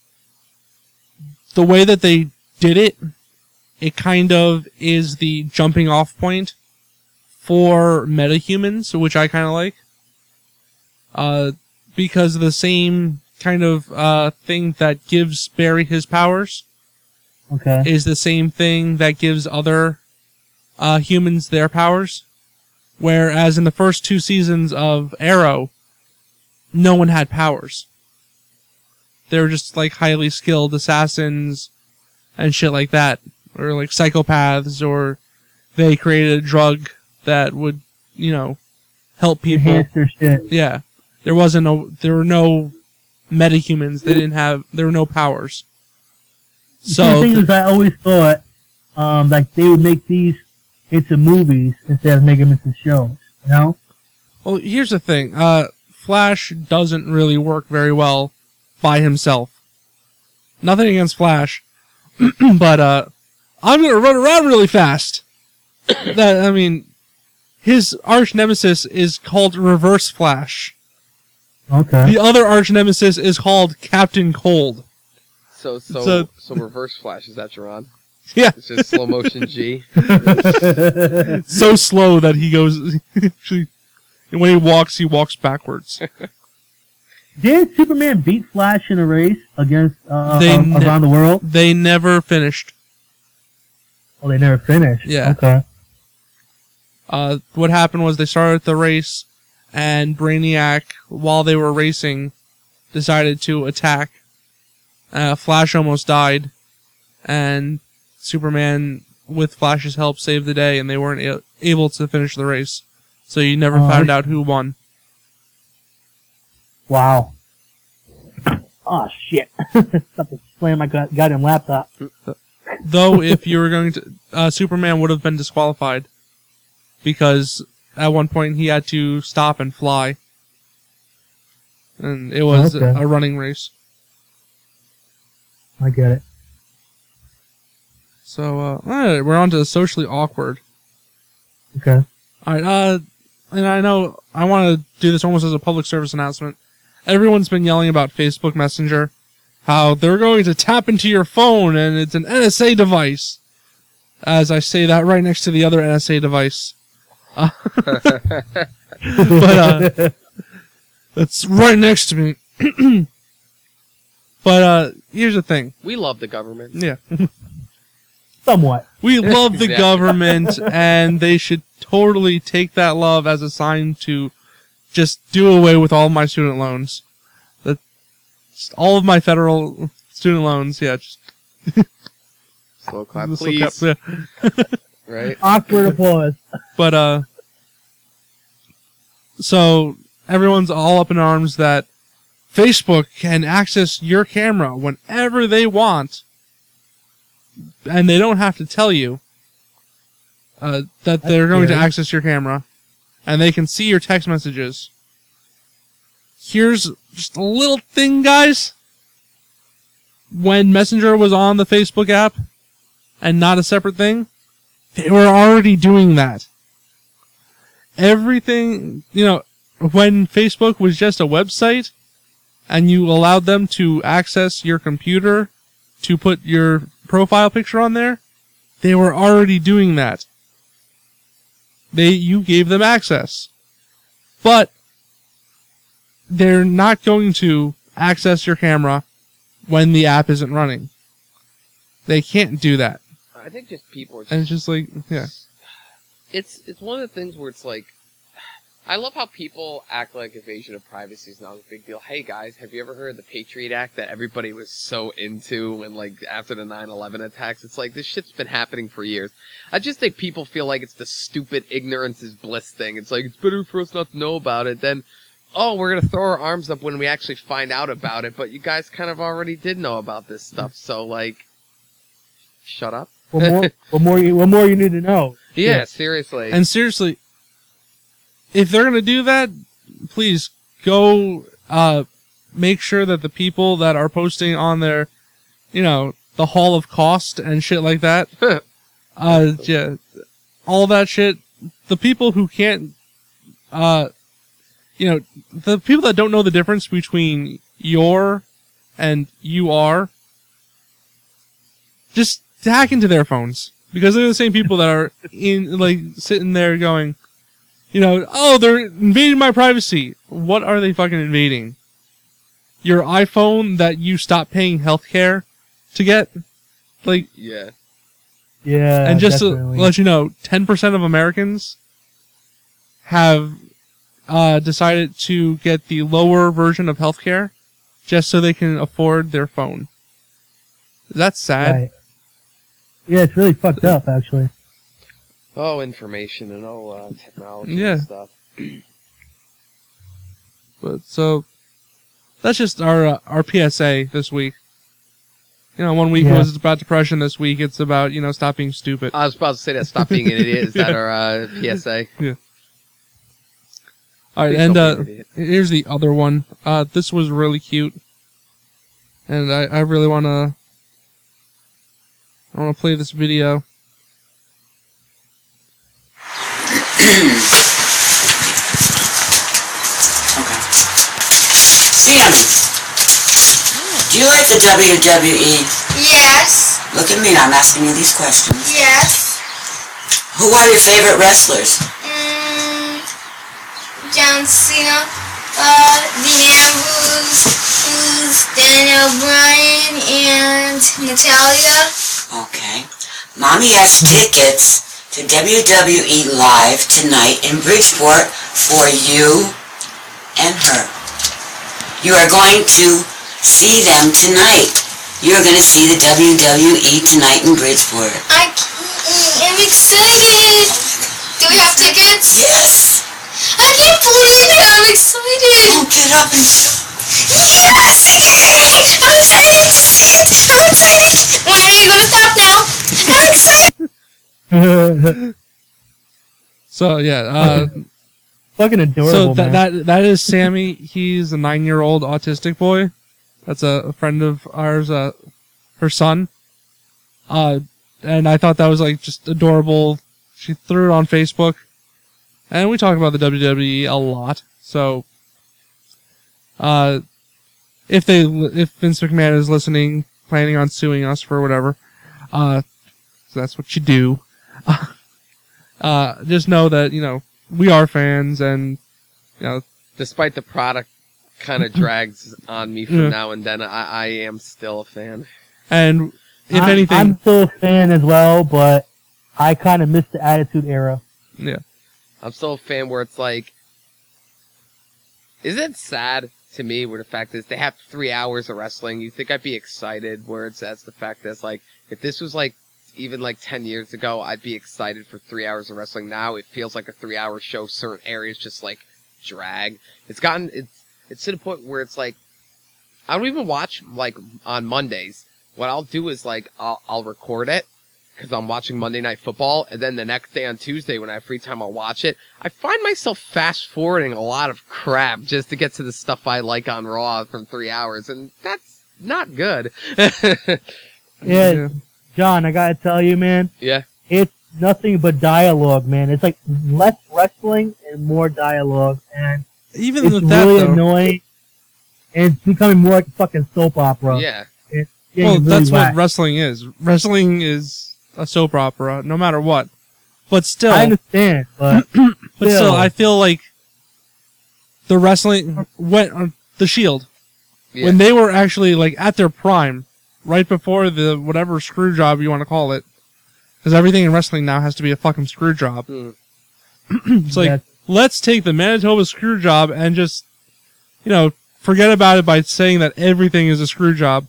The way that they did it, it kind of is the jumping off point for metahumans, which I kind of like. Uh, because the same kind of uh, thing that gives Barry his powers Okay. is the same thing that gives other uh, humans their powers. Whereas in the first two seasons of Arrow, no one had powers. They were just like highly skilled assassins and shit like that. Or like psychopaths, or they created a drug that would, you know, help people. Enhance their shit. Yeah. There wasn't no, there were no metahumans. They didn't have, there were no powers. So the thing So, is, I always thought um like they would make these into movies instead of making them into shows. You know? well, here's the thing. Uh, Flash doesn't really work very well by himself. Nothing against Flash, but uh, I'm gonna run around really fast. That I mean, his arch nemesis is called Reverse Flash. Okay. The other arch nemesis is called Captain Cold. So, so, So- so, reverse flash, is that Jerron? Yeah, It's just slow motion G. so slow that he goes. actually, when he walks, he walks backwards. Did Superman beat Flash in a race against uh, They um, ne- around the world? They never finished. Oh, they never finished. Yeah. Okay. Uh, what happened was they started the race, and Brainiac, while they were racing, decided to attack. Uh, Flash almost died, and Superman, with Flash's help, saved the day, and they weren't a- able to finish the race. So you never Oh, found I- out who won. Wow. Oh shit! Something slammed my god- goddamn laptop. Though, if you were going to, uh, Superman would have been disqualified because at one point he had to stop and fly, and it was Okay. a running race. I get it. So, uh, alright, we're on to socially awkward. Okay. Alright, uh, and I know I want to do this almost as a public service announcement. Everyone's been yelling about Facebook Messenger, how they're going to tap into your phone and it's an N S A device. As I say that right next to the other N S A device. Uh, but, uh, it's right next to me. But, uh, here's the thing. We love the government. Yeah. Somewhat. We love the Exactly. government, and they should totally take that love as a sign to just do away with all my student loans. That just all of my federal student loans, yeah. Just, Slow clap, just please. look up, yeah. Right? Awkward applause. But uh, so everyone's all up in arms that Facebook can access your camera whenever they want, and they don't have to tell you uh, that they're going to scary. access your camera, and they can see your text messages. Here's just a little thing, guys. When Messenger was on the Facebook app and not a separate thing, they were already doing that. Everything, you know, when Facebook was just a website and you allowed them to access your computer to put your profile picture on there, they were already doing that. They, you gave them access. But they're not going to access your camera when the app isn't running. They can't do that. I think just people are just, And it's just like, yeah. it's it's one of the things where it's like, I love how people act like invasion of privacy is not a big deal. Hey guys, have you ever heard of the Patriot Act that everybody was so into when, like, after the nine eleven attacks? It's like, this shit's been happening for years. I just think people feel like it's the stupid ignorance is bliss thing. It's like, it's better for us not to know about it than, oh, we're gonna throw our arms up when we actually find out about it, but you guys kind of already did know about this stuff, so, like, shut up. What more? What more? You, what more you need to know? Yeah, Yeah. seriously. And seriously, if they're going to do that, please go uh, make sure that the people that are posting on their, you know, the Hall of Cost and shit like that, uh, yeah, all that shit, the people who can't, uh, you know, the people that don't know the difference between your and you are, just hack into their phones. Because they're the same people that are in, like, sitting there going, you know, oh, they're invading my privacy. What are they fucking invading? Your iPhone that you stopped paying healthcare to get? Like, yeah. Yeah. and just definitely. to let you know, ten percent of Americans have uh, decided to get the lower version of healthcare just so they can afford their phone. That's sad. Right. Yeah, it's really fucked up, actually. Oh, information and oh, uh, technology Yeah. and stuff. But so that's just our uh, our P S A this week. You know, one week Yeah. was about depression. This week it's about, you know, stop being stupid. I was about to say that. Stop being an idiot. Is that Yeah. our uh, P S A? All right, Please and don't uh, be an idiot. here's the other one. Uh, this was really cute, and I, I really want to I want to play this video. Okay. Sammy, do you like the W W E? Yes, Look at me, I'm asking you these questions. yes. Who are your favorite wrestlers? Mm, John Cena, uh, Dean Ambrose, mm, Daniel Bryan, and Natalia. Okay. Mommy has tickets to W W E Live tonight in Bridgeport for you and her. You are going to see them tonight. You're going to see the W W E tonight in Bridgeport. I, I'm excited. Do we have tickets? Yes. I can't believe it. I'm excited. Oh, get up and show. Yes! I'm excited to see it. I'm excited. When are you going to stop now? I'm excited. So yeah, uh, Fucking adorable, so man. that that that is Sammy. He's a nine-year-old autistic boy. That's a, a friend of ours, uh, her son. Uh, and I thought that was like just adorable. She threw it on Facebook, and we talk about the W W E a lot. So, uh, if they, if Vince McMahon is listening, planning on suing us for whatever, uh, so that's what you do. uh, just know that, you know, we are fans, and, you know, Despite the product kind of drags on me from Yeah. now and then, I, I am still a fan. and if I'm, anything, I'm still a fan as well, but I kind of miss the Attitude Era. yeah. I'm still a fan where it's like, is it sad to me where the fact is they have three hours of wrestling? You think I'd be excited where it's that's the fact that's like, if this was like even like ten years ago, I'd be excited for three hours of wrestling. Now it feels like a three hour show. Certain areas just like drag. It's gotten, it's, it's to the point where it's like, I don't even watch like on Mondays. What I'll do is like, I'll, I'll record it because I'm watching Monday Night Football, and then the next day on Tuesday when I have free time, I'll watch it. I find myself fast forwarding a lot of crap just to get to the stuff I like on Raw from three hours, and that's not good. Yeah, Yeah. John, I gotta tell you, man, Yeah. it's nothing but dialogue, man. It's like less wrestling and more dialogue, and Even it's with that, really though, annoying. And it's becoming more like a fucking soap opera. Yeah. It's well, getting that's really what whack. wrestling is. Wrestling is a soap opera, no matter what. But still, I understand, but but still, still. I feel like the wrestling, when uh, the Shield, Yeah. when they were actually like at their prime, right before the whatever screw job you want to call it, because everything in wrestling now has to be a fucking screw job. Hmm. It's like, That's- let's take the Manitoba screw job and just, you know, forget about it by saying that everything is a screw job.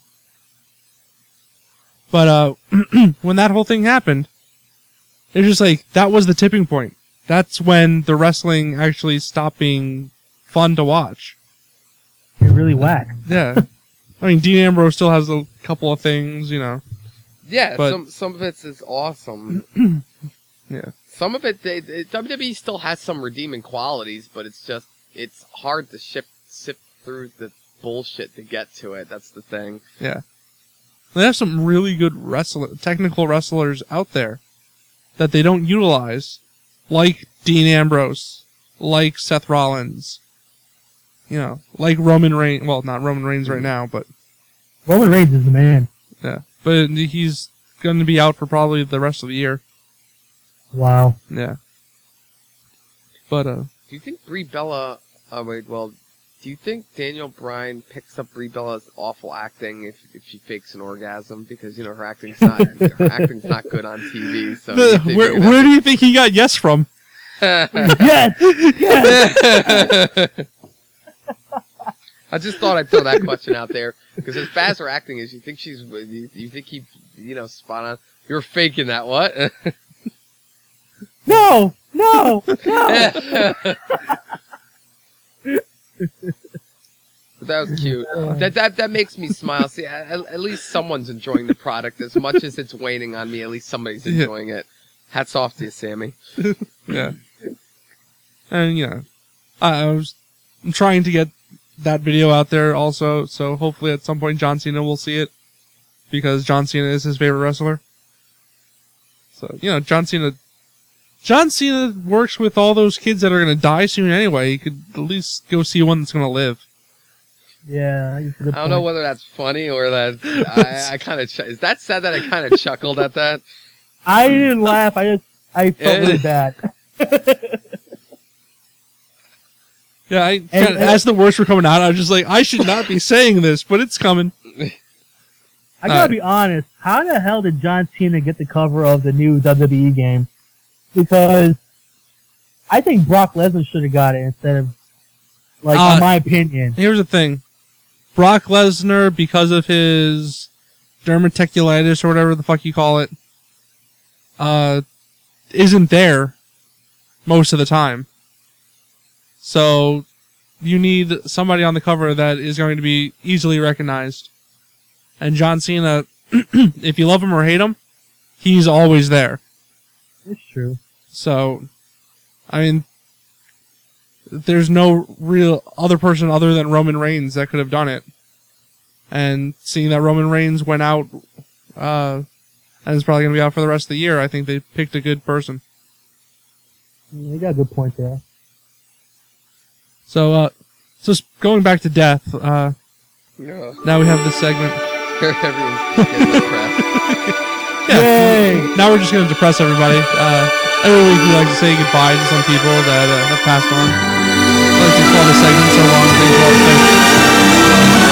But uh, when that whole thing happened, it was just like, that was the tipping point. That's when the wrestling actually stopped being fun to watch. It's really whack. Yeah. I mean, Dean Ambrose still has a couple of things, you know. Yeah, But- some some of it's is awesome. Yeah. Some of it, they, they, W W E still has some redeeming qualities, but it's just, it's hard to ship, sift through the bullshit to get to it. That's the thing. Yeah. They have some really good wrestler, technical wrestlers out there that they don't utilize, like Dean Ambrose, like Seth Rollins, you know, like Roman Reigns. Well, not Roman Reigns right now, but Roman Reigns is the man. yeah. But he's going to be out for probably the rest of the year. Wow. Yeah. But uh, Do you think Brie Bella, oh wait, well, do you think Daniel Bryan picks up Brie Bella's awful acting if, if she fakes an orgasm? Because, you know, her acting's not, her acting's not good on T V, so. the- they where figured where do you think he got yes from? Yes! Yes! I just thought I'd throw that question out there because as bad as her acting is, you think she's, you, you think he, you know, spot on. You're faking that, what? No! No! No! But that was cute. That that that makes me smile. See, at, at least someone's enjoying the product as much as it's waning on me. At least somebody's Yeah. enjoying it. Hats off to you, Sammy. Yeah. And, you know, I, I was I'm trying to get that video out there also, so hopefully at some point John Cena will see it, because John Cena is his favorite wrestler. So, you know, John Cena... John Cena works with all those kids that are going to die soon anyway. You could at least go see one that's going to live. Yeah, that's a good I don't know point. whether that's funny or that I, I kind of ch- is that sad that I kind of chuckled at that. I didn't laugh. I just I felt really bad. Yeah, I, And- kinda, as the words were coming out, I was just like, I should not be saying this, but it's coming. I gotta Alright. be honest. How the hell did John Cena get the cover of the new W W E game? because I think Brock Lesnar should have got it instead of, like, Uh, in my opinion. Here's the thing. Brock Lesnar, because of his dermaticulitis or whatever the fuck you call it, uh, isn't there most of the time. So you need somebody on the cover that is going to be easily recognized. And John Cena, if you love him or hate him, he's always there. It's true. So, I mean, there's no real other person other than Roman Reigns that could have done it. And seeing that Roman Reigns went out, uh, and is probably going to be out for the rest of the year, I think they picked a good person. You got a good point there. So, uh, so s- going back to death, uh, Yeah. now we have this segment. Everyone's getting depressed. Yeah. Yay! Now we're just going to depress everybody. Uh, every week we like to say goodbye to some people that uh, have passed on. I like to call the segment so long that they fall asleep.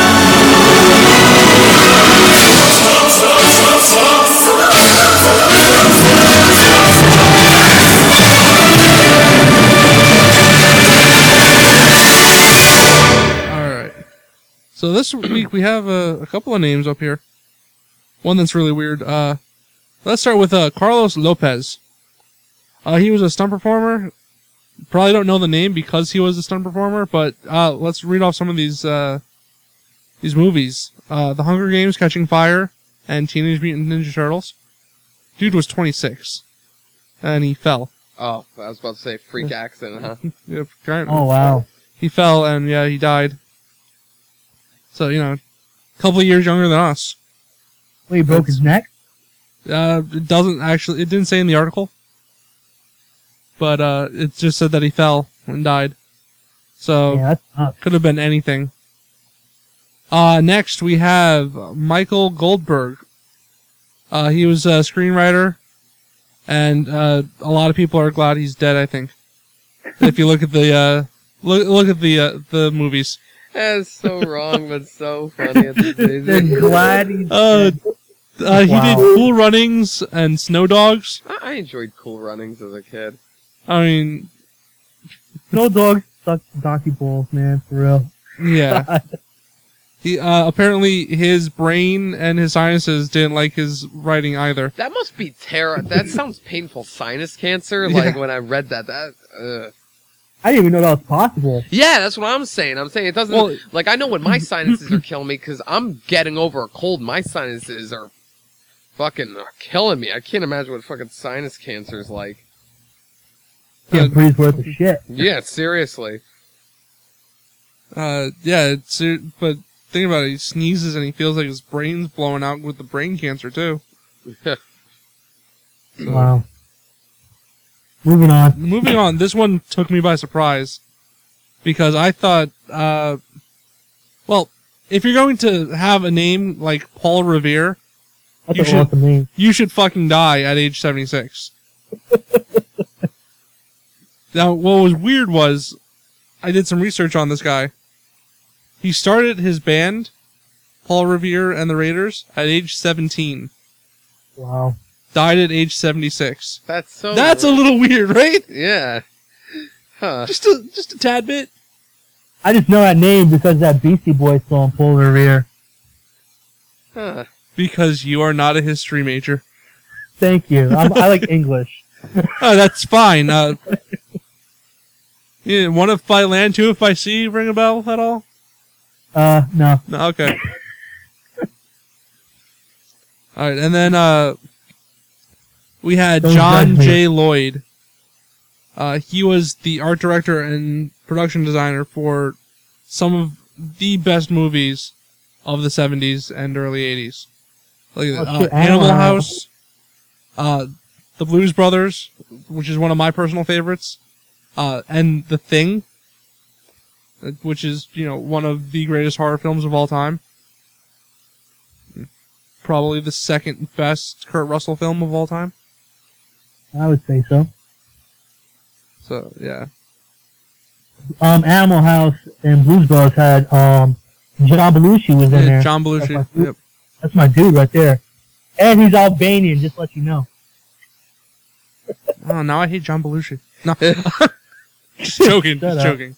Alright. So this week we have uh, a couple of names up here. One that's really weird. Uh, let's start with uh, Carlos Lopez. Uh, he was a stunt performer. Probably don't know the name because he was a stunt performer, but uh, let's read off some of these uh, these movies. Uh, The Hunger Games, Catching Fire, and Teenage Mutant Ninja Turtles. Dude was twenty-six, and he fell. Oh, I was about to say freak accident, huh? Yep, kind Oh, wow. He fell, and yeah, he died. So, you know, a couple of years younger than us. Wait, he broke his neck? Uh, it doesn't actually, it didn't say in the article. But uh, it just said that he fell and died. So, Yeah, that's nuts. could have been anything. Uh, next, we have Michael Goldberg. Uh, he was a screenwriter, and uh, a lot of people are glad he's dead, I think. If you look at the, uh, look, look at the, uh, the movies. That's so wrong, but so funny at the same They're time. glad he's Uh, dead. uh, he Wow. did Cool Runnings and Snow Dogs. I I enjoyed Cool Runnings as a kid. I mean, No dogs suck donkey balls, man, for real. yeah. He, uh, apparently his brain and his sinuses didn't like his writing either. That must be terrible. That sounds painful. Sinus cancer. Yeah. Like when I read that, that. Uh. I didn't even know that was possible. Yeah, that's what I'm saying. I'm saying it doesn't. Well- like I know when my sinuses are killing me because I'm getting over a cold. My sinuses are fucking are killing me. I can't imagine what fucking sinus cancer is like. Can't breathe worth of shit. Yeah, seriously. Uh, yeah, it's, uh, but think about it, he sneezes and he feels like his brain's blowing out with the brain cancer too. Wow. Moving on. Moving on, this one took me by surprise. Because I thought, uh, well, if you're going to have a name like Paul Revere, That's You an should- awesome name. you should fucking die at age seventy-six. Now, what was weird was, I did some research on this guy. He started his band, Paul Revere and the Raiders, at age seventeen. Wow. Died at age seventy-six. That's so. That's a little weird, right? Yeah. Huh. Just a, just a tad bit. I just know that name because of that Beastie Boys song, Paul Revere. Huh. Because you are not a history major. Thank you. I'm, I like English. Oh, that's fine. Uh, yeah, one if by land, two if by sea, ring a bell at all? Uh, no. No, okay. Alright, and then uh, we had Don't John judge me. J. Lloyd. Uh, he was the art director and production designer for some of the best movies of the seventies and early eighties. Like Oh, uh, shit, Animal Animal House, uh, The Blues Brothers, which is one of my personal favorites, uh, and The Thing, uh, which is, you know, one of the greatest horror films of all time. Probably the second best Kurt Russell film of all time. I would say so. So, yeah. Um, Animal House and Blues Brothers had, um, John Belushi was in Yeah, there. John That's my Belushi. dude. Yep. That's my dude right there. And he's Albanian, just to let you know. Uh, Oh, now I hate John Belushi. No. Just joking. Shut Just up. joking.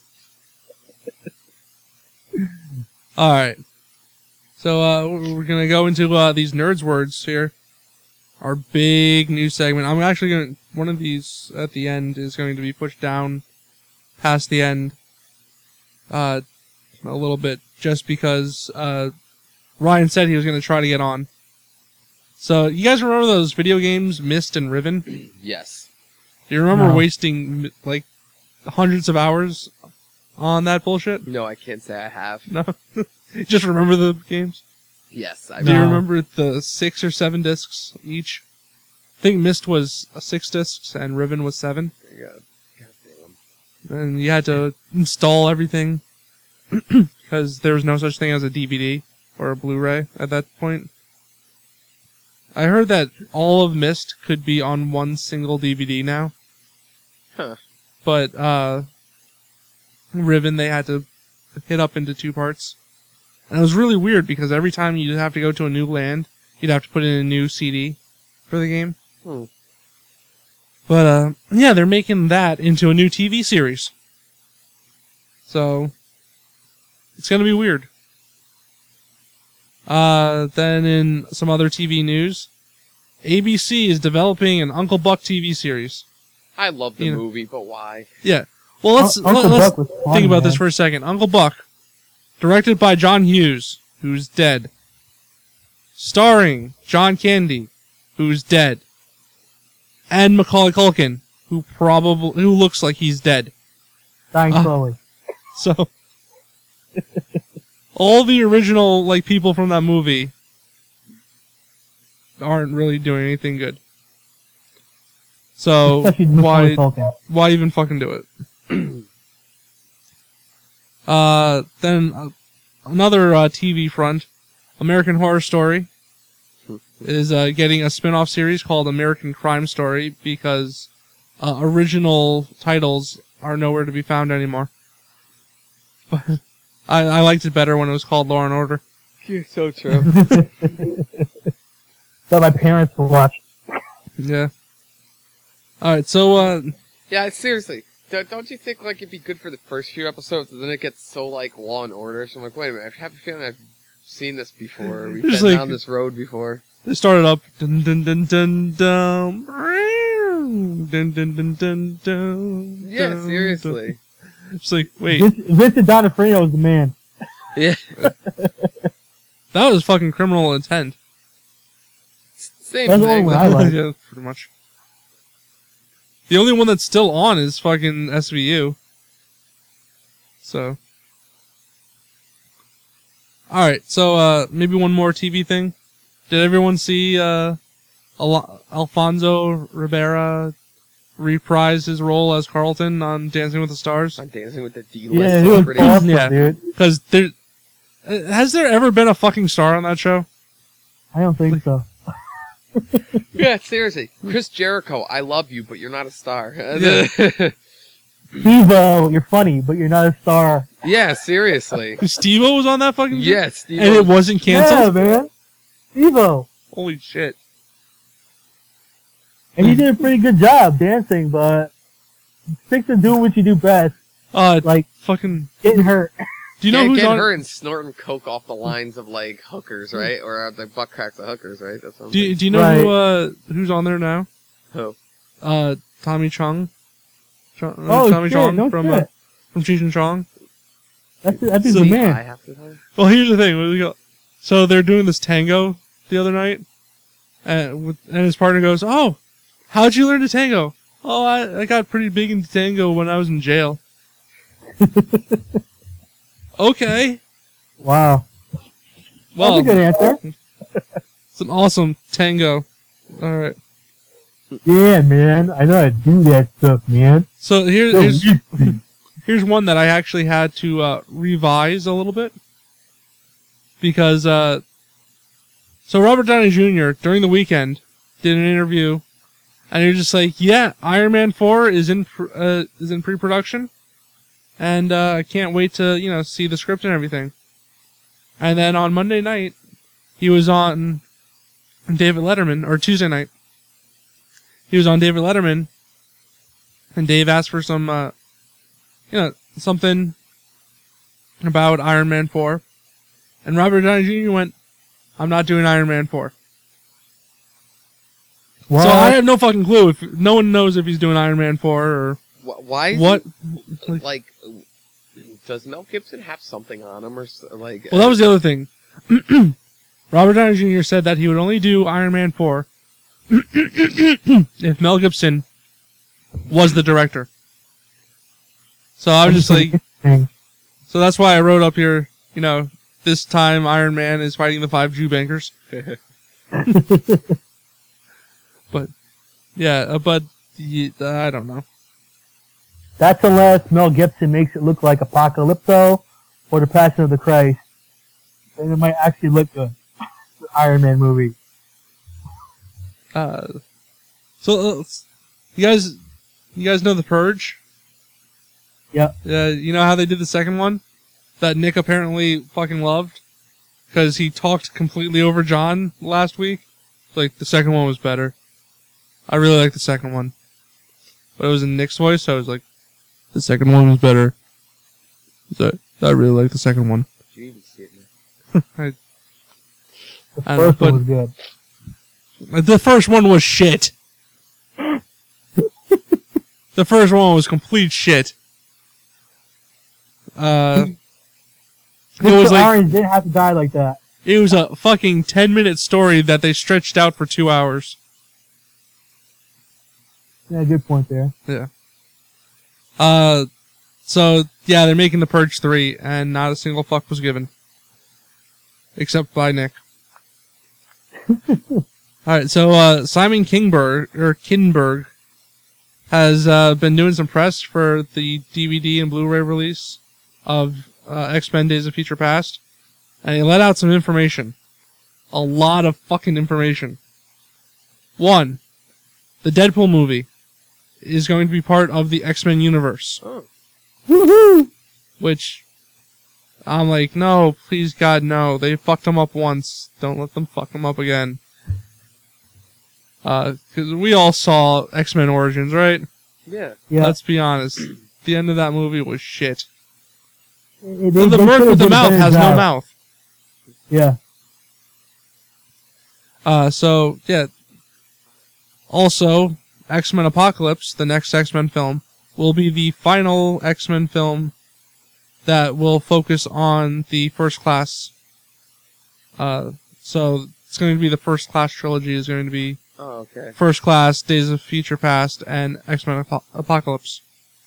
All right. So uh, we're going to go into uh, these nerds words here. Our big new segment. I'm actually going to... One of these at the end is going to be pushed down past the end uh, a little bit just because uh, Ryan said he was going to try to get on. So you guys remember those video games, Myst and Riven? Yes. Do you remember No. wasting like hundreds of hours on that bullshit? No, I can't say I have. No. Just remember the games? Yes, I Do you No. remember the six or seven discs each? I think Myst was uh, six discs and Riven was seven. There you go. God damn. And you had to install everything because there was no such thing as a D V D or a Blu-ray at that point. I heard that all of Myst could be on one single D V D now. Huh. But uh, Riven, they had to hit up into two parts. And it was really weird because every time you'd have to go to a new land, you'd have to put in a new C D for the game. Hmm. But uh, yeah, they're making that into a new T V series. So it's gonna be weird. Uh, then in some other T V news, A B C is developing an Uncle Buck T V series. I love the You know. movie, but why? Yeah. Well, let's Un- Uncle let, us Buck was fun, think about man. this for a second. Uncle Buck, directed by John Hughes, who's dead. Starring John Candy, who's dead. And Macaulay Culkin, who probably who looks like he's dead. Dying Uh, slowly. So all the original like people from that movie aren't really doing anything good. So Especially Macaulay why Culkin. why even fucking do it? uh, then uh, another uh, T V front, American Horror Story is uh, getting a spin-off series called American Crime Story because uh, original titles are nowhere to be found anymore. But I, I liked it better when it was called Law and Order. You're so true. That my parents will watch. Yeah. All right, so uh, Yeah, seriously. Don't, don't you think like it'd be good for the first few episodes, and then it gets so like Law and Order? So I'm like, wait a minute, I have a feeling I've seen this before. We've Just been like- down this road before. they started up dun dun dun dun dun dun dun dun dun dun. Yeah, dun, seriously. dun. It's like, wait, Vince, Vincent D'Onofrio is the man. Yeah. that was fucking Criminal Intent. Same That's the thing. only one I like. Yeah, pretty much. The only one that's still on is fucking S V U. So. Alright, so uh, maybe one more T V thing. Did everyone see uh, Al- Alfonso Ribeira reprise his role as Carlton on Dancing with the Stars? I'm dancing with the D Yeah, list he was celebrities. awesome, Yeah. dude. Because there. uh, Has there ever been a fucking star on that show? I don't think so. Yeah, seriously. Chris Jericho, I love you, but you're not a star. Yeah. Steve-O, you're funny, but you're not a star. Yeah, seriously. Steve-O was on that fucking show? Yes, Steve. And it wasn't canceled? Yeah, man. Steve-O. Holy shit. And you did a pretty good job dancing, but stick to doing what you do best, Uh, like fucking. getting hurt. Do you know Can't who's get on? her and snorting coke off the lines of like hookers, right? Or uh, the butt cracks of hookers, right? That's what I'm Do you, saying. do you know who uh who's on there now? Who? Uh, Tommy Chung. Chung uh, Oh, Tommy shit, Chung no from uh, shit. from Cheech and Chong. That's that'd be So- the I man. have to tell you. Well, here's the thing. we go- So they're doing this tango the other night, and with and his partner goes, "Oh, how'd you learn to tango?" "Oh, I I got pretty big into tango when I was in jail." Okay. Wow. Well, That's a good answer. it's an awesome tango. All right. Yeah, man. I know how to do that stuff, man. So here, So here's you- here's one that I actually had to uh, revise a little bit because uh, so Robert Downey Junior during the weekend did an interview, and you're just like, yeah, Iron Man four is in pr- uh, is in pre-production, and uh, I can't wait to you know see the script and everything. And then on Monday night, he was on David Letterman, or Tuesday night, he was on David Letterman, and Dave asked for some, uh, you know, something about Iron Man four, and Robert Downey Junior went, "I'm not doing Iron Man four." What? So I have no fucking clue if no one knows if he's doing Iron Man four or Wh- Why? Is what. He, like, does Mel Gibson have something on him or s- like? Well, that was the other thing. Robert Downey Junior said that he would only do Iron Man four if Mel Gibson was the director. So I was just like, Interesting. so that's why I wrote up here, you know, this time Iron Man is fighting the five Jew bankers. But, yeah, uh, but, y- uh, I don't know. That's unless Mel Gibson makes it look like Apocalypto or The Passion of the Christ. Then it might actually look good. The Iron Man movie. Uh, so, uh, you guys, you guys know The Purge? Yep. Yeah, you know how they did the second one? That Nick apparently fucking loved? Because he talked completely over John last week. Like, the second one was better. I really like the second one. But it was in Nick's voice, so I was like, the second one was better. So, I really like the second one. Did you even see it, man? I, The I first don't know, one was good. but the first one was shit. The first one was complete shit. Uh, it was Mister like, Orange didn't have to die like that. it was a fucking ten minute story that they stretched out for two hours. Yeah, good point there. Yeah. Uh, so, yeah, they're making The Purge three, and not a single fuck was given. Except by Nick. Alright, so, uh, Simon Kingberg, or Kinberg, has, uh, been doing some press for the D V D and Blu-ray release of, uh, X-Men Days of Future Past, and he let out some information. A lot of fucking information. One, the Deadpool movie is going to be part of the X-Men universe. Oh. Woohoo! Which, I'm like, no, please God, no. They fucked them up once. Don't let them fuck them up again. Uh, cause we all saw X-Men Origins, right? Yeah. Yeah. Let's be honest. The end of that movie was shit. They- The, they- they merc could've with the did a mouth better has no job. mouth. Yeah. Uh, so, yeah. Also, X-Men Apocalypse, the next X-Men film, will be the final X-Men film that will focus on the First Class. Uh, so, it's going to be the First Class trilogy is going to be Oh, okay. First Class, Days of Future Past, and X-Men Apo- Apocalypse.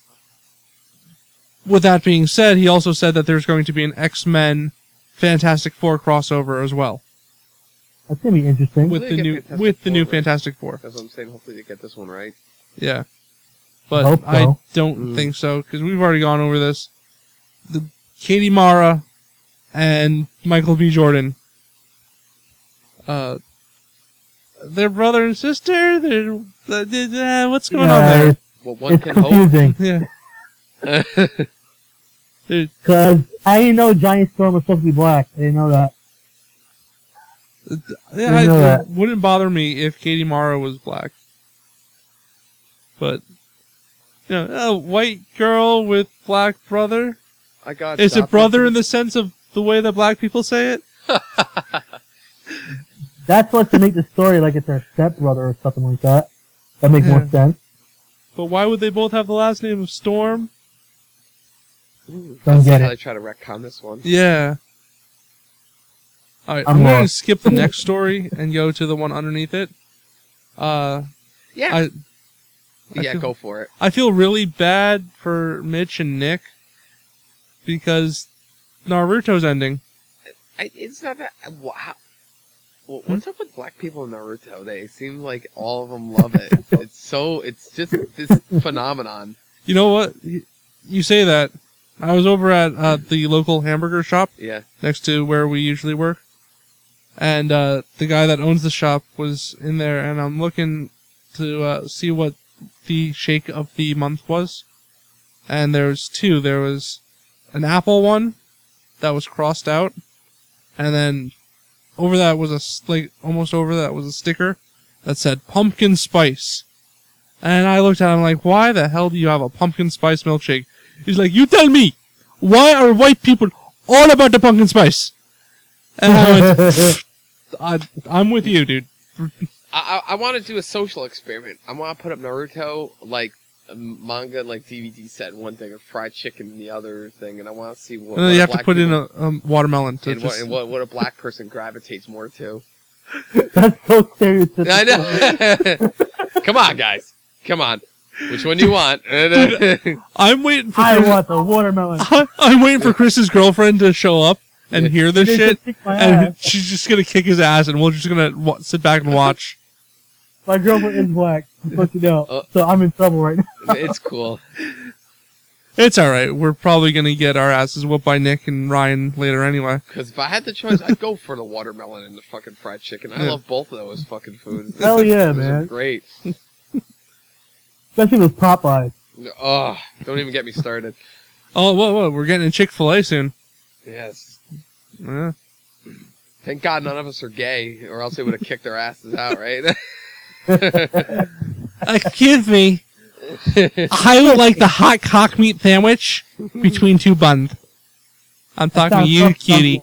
With that being said, he also said that there's going to be an X-Men Fantastic Four crossover as well. That's gonna be interesting. With Hopefully the they new get Fantastic with the new Four, right? Fantastic Four. That's what I'm saying. Hopefully they get this one right. Yeah. But Hope I so. don't Mm. think so, because we've already gone over this. The Katie Mara and Michael B. Jordan. Uh, they're brother and sister? They're, uh, uh, what's going Yeah, on there? it's, Well, one it's can hope. confusing. Yeah. Dude, Because I didn't know Johnny Storm was supposed to be black. I didn't know that. yeah, I, know it that. wouldn't bother me if Katie Mara was black. But, you know, a white girl with black brother? I got. Is it adopted brother to- in the sense of the way that black people say it? That's supposed to make the story like it's her stepbrother or something like that. That makes more Yeah. sense. But why would they both have the last name of Storm? Ooh, Don't I'll see get how it. they try to retcon this one. Yeah. Alright, I'm I'm, going to lost. skip the next story and go to the one underneath it. Uh, Yeah. I, I yeah. feel- Go for it. I feel really bad for Mitch and Nick because Naruto's ending. I, it's not that. Wow. Hmm? Well, what's up with black people in Naruto? They seem like all of them love it. It's so. It's just this phenomenon. You know what? You you say that. I was over at uh, the local hamburger shop Yeah. next to where we usually work. And uh, the guy that owns the shop was in there, and I'm looking to uh, see what the shake of the month was. And there was two. There was an apple one that was crossed out, and then over that was a s- like almost over that was a sticker that said pumpkin spice. And I looked at him like, why the hell do you have a pumpkin spice milkshake? He's like, you tell me, why are white people all about the pumpkin spice? And I went, I, I'm with you, dude. I, I want to do a social experiment. I want to put up Naruto, like, a manga, like D V D set in one thing, and fried chicken in the other thing, and I want to see what. And then what you a have to black put in people- a, a watermelon. To and, what, just, and what, what a black person gravitates more to. That's so stereotypical. I know. Come on, guys. Come on. Which one do you want? I'm waiting for I Chris- want the watermelon. I'm waiting for Chris's girlfriend to show up and hear this They shit, just kick my and ass. she's just gonna kick his ass, and we're just gonna wa- sit back and watch. My girlfriend is black. I'm supposed to know. Uh, So I'm in trouble right now. It's cool. It's all right. We're probably gonna get our asses whooped by Nick and Ryan later anyway. Because if I had the choice, I'd go for the watermelon and the fucking fried chicken. I Yeah. love both of those fucking foods. Hell yeah, Those are man. Great. Especially with Popeyes. Oh, don't even get me started. Oh, whoa, whoa! We're getting a Chick-fil-A soon. Yes. Yeah. Thank God none of us are gay, or else they would have kicked our asses out, right? Excuse me. I would like the hot cock meat sandwich between two buns. I'm talking to sounds you, so cutie.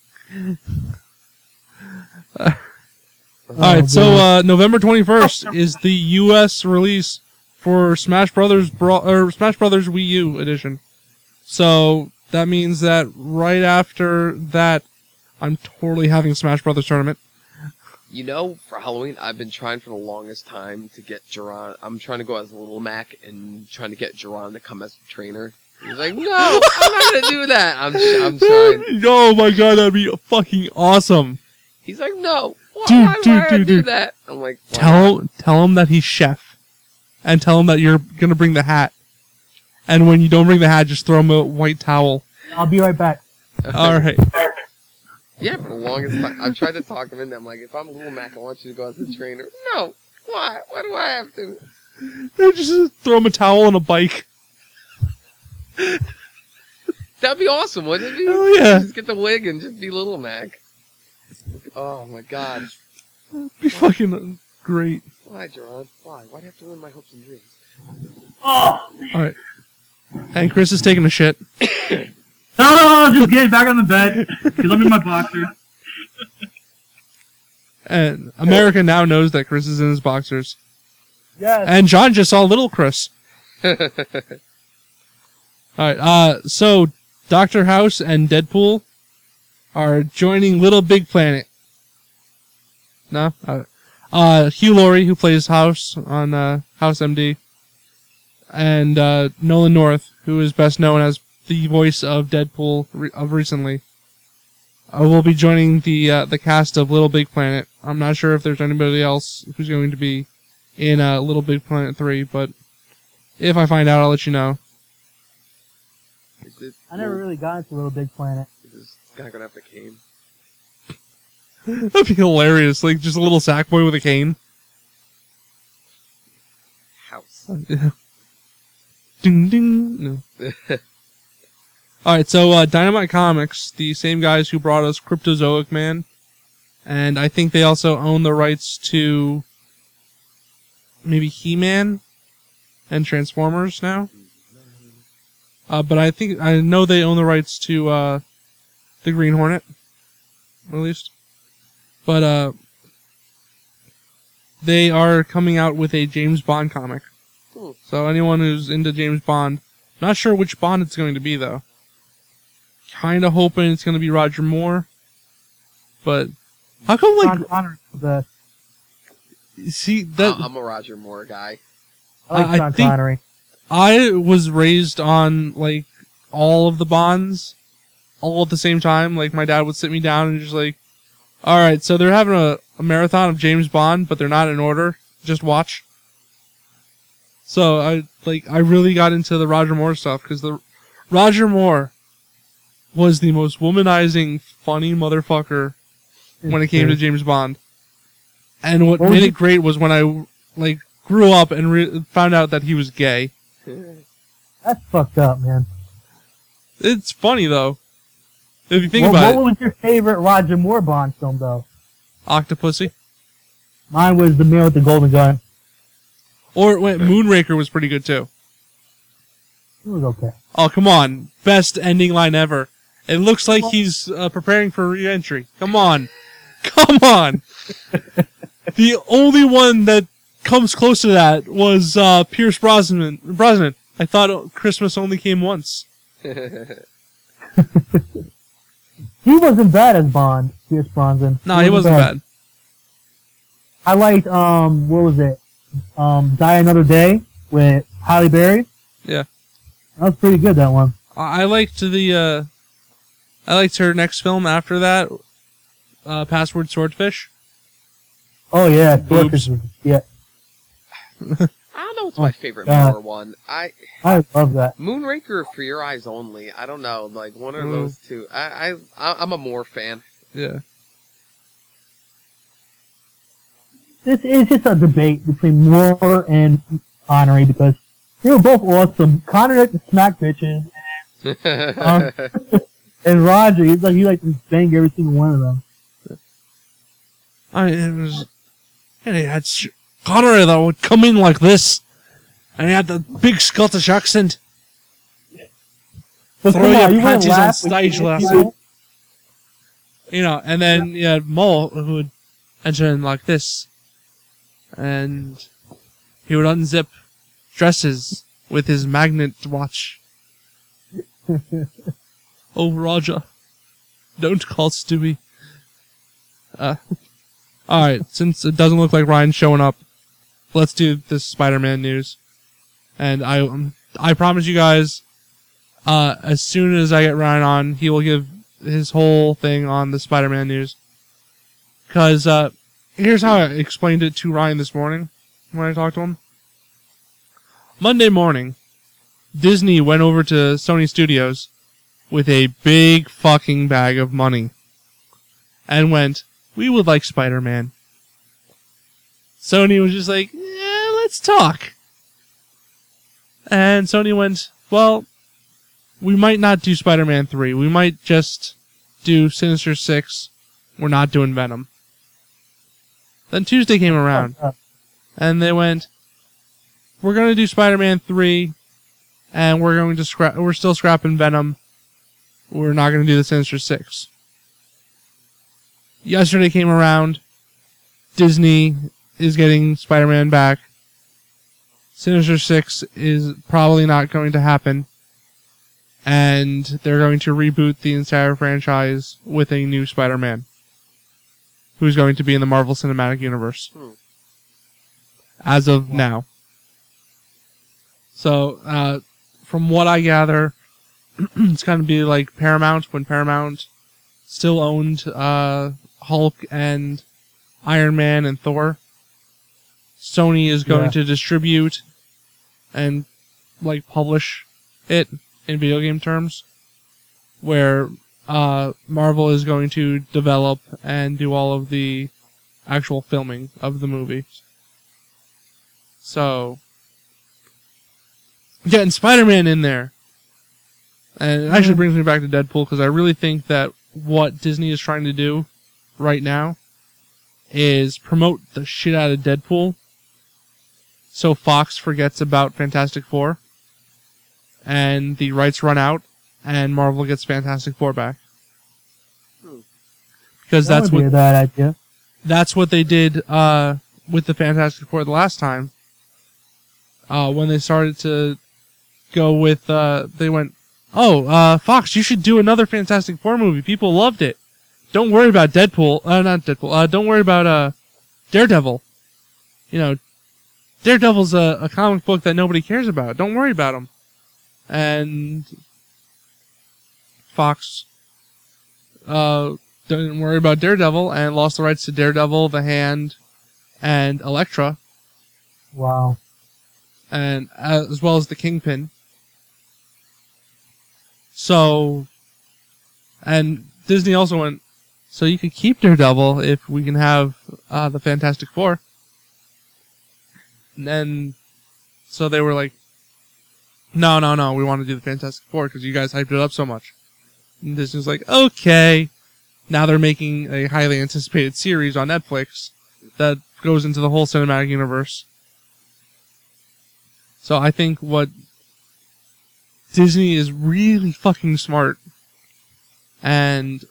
Oh, All right, so man. uh, November twenty-first is the U S release for Smash Brothers Bro- or Smash Brothers Wii U edition. So that means that right after that, I'm totally having a Smash Brothers tournament. You know, for Halloween, I've been trying for the longest time to get Jerron. I'm trying to go as Little Mac and trying to get Jerron to come as a trainer. He's like, no, I'm not going to do that. I'm, I'm trying. Oh my god, that'd be fucking awesome. He's like, no. Why, Dude, why, dude, why would I dude, do dude. that? I'm like, why Tell not? tell him that he's chef, and tell him that you're gonna bring the hat. And when you don't bring the hat, just throw him a white towel. I'll be right back. All right. Yeah, for the longest time. I've tried to talk him into it. I'm like, if I'm Little Mac, I want you to go as a trainer. No. Why? Why do I have to? Just throw him a towel and a bike. That'd be awesome, wouldn't it be? Oh yeah, Just get the wig and just be Little Mac. Oh my god. be fucking great. Why, Jerron? Why? Why do you have to ruin my hopes and dreams? Oh! All right. And Chris is taking a shit. No, no, no, just get back on the bed. Because I'm in my boxer. And America now knows that Chris is in his boxers. Yes. And John just saw little Chris. All right. Uh, so Doctor House and Deadpool are joining Little Big Planet. No. Uh, uh, Hugh Laurie, who plays House on uh, House M D, and uh, Nolan North, who is best known as the voice of Deadpool re- of recently, uh, will be joining the uh, the cast of Little Big Planet. I'm not sure if there's anybody else who's going to be in uh, Little Big Planet three, but if I find out, I'll let you know. Is it, I never really got into Little Big Planet. Is this guy gonna have the cane? That'd be hilarious, like just a little sack boy with a cane. House. Ding ding. No. Alright, so uh, Dynamite Comics, the same guys who brought us Cryptozoic Man, and I think they also own the rights to maybe He-Man and Transformers now. Uh, but I think I know they own the rights to uh, the Green Hornet, at least. But uh, they are coming out with a James Bond comic. Hmm. So anyone who's into James Bond, not sure which Bond it's going to be though. Kind of hoping it's going to be Roger Moore. But how come like Sean Connery was the see that I'm a Roger Moore guy. I like I Sean think- Connery. I was raised on like all of the Bonds all at the same time. Like my dad would sit me down and just like, all right, so they're having a, a marathon of James Bond, but they're not in order. Just watch. So I like I really got into the Roger Moore stuff because the Roger Moore was the most womanizing, funny motherfucker when it came to James Bond. And what What was made it- it great was when I like grew up and re- found out that he was gay. That's fucked up, man. It's funny though. If you think Well, about what was your favorite Roger Moore Bond film, though? it, Octopussy. Mine was The Man with the Golden Gun. Or wait, Moonraker was pretty good too. It was okay. Oh, come on. Best ending line ever. It looks like he's uh, preparing for re-entry. Come on. Come on. The only one that comes close to that was uh, Pierce Brosnan. Brosnan. I thought Christmas only came once. He wasn't bad as Bond, Pierce Brosnan. No, he wasn't bad. I liked, um, what was it? Um, Die Another Day with Halle Berry. Yeah. That was pretty good, that one. I I liked the, uh, I liked her next film after that, uh, Password Swordfish. Oh, yeah. Boobs. Swordfish was- Yeah. I don't know what's my favorite God. Moore one. I I love that. Moonraker For Your Eyes Only. I don't know, like one of Mm. those two. I, I I'm a Moore fan. Yeah. This is just a debate between Moore and Connery because they were both awesome. Connery liked to smack bitches, Um, and Roger, he's like he liked to bang every single one of them. I it was, and he had sh- Connery that would come in like this, and he had the big Scottish accent. But Throw come your on, you wouldn't panties on laugh when stage, you- lassie. You know, and then you had Mull who would enter in like this, and he would unzip dresses with his magnet watch. Oh, Roger, don't call Stewie. Uh, all right, since it doesn't look like Ryan's showing up, let's do this Spider-Man news. And I, um, I promise you guys, uh, as soon as I get Ryan on, he will give his whole thing on the Spider-Man news. Because uh, here's how I explained it to Ryan this morning when I talked to him. Monday morning, Disney went over to Sony Studios with a big fucking bag of money and went, we would like Spider-Man. Sony was just like, yeah, let's talk. And Sony went, well, we might not do Spider-Man three. We might just do Sinister Six. We're not doing Venom. Then Tuesday came around, and they went, we're going to do Spider-Man three, and we're going to scrap. We're still scrapping Venom. We're not going to do the Sinister Six. Yesterday came around. Disney is getting Spider-Man back. Sinister Six is probably not going to happen. And they're going to reboot the entire franchise with a new Spider-Man, who's going to be in the Marvel Cinematic Universe. Hmm. As of now. So, uh, from what I gather, it's going to be like Paramount, when Paramount still owned uh, Hulk and Iron Man and Thor. Sony is going Yeah. to distribute and like publish it in video game terms, where uh, Marvel is going to develop and do all of the actual filming of the movie. So, getting Spider-Man in there. And it actually brings me back to Deadpool, because I really think that what Disney is trying to do right now is promote the shit out of Deadpool, so Fox forgets about Fantastic Four, and the rights run out, and Marvel gets Fantastic Four back. Because That that's would be what a bad idea. that's what they did uh, with the Fantastic Four the last time. Uh, when they started to go with, uh, they went, oh, uh, Fox, you should do another Fantastic Four movie. People loved it. Don't worry about Deadpool. Uh, not Deadpool. Uh, don't worry about uh, Daredevil. You know, Daredevil's a, a comic book that nobody cares about. Don't worry about him. And Fox uh, didn't worry about Daredevil and lost the rights to Daredevil, The Hand, and Elektra, Wow. and uh, as well as the Kingpin. So, and Disney also went, so you could keep Daredevil if we can have uh, the Fantastic Four. And then, so they were like, no, no, no, we want to do the Fantastic Four because you guys hyped it up so much. And Disney's like, okay. Now they're making a highly anticipated series on Netflix that goes into the whole cinematic universe. So I think what Disney is really fucking smart, and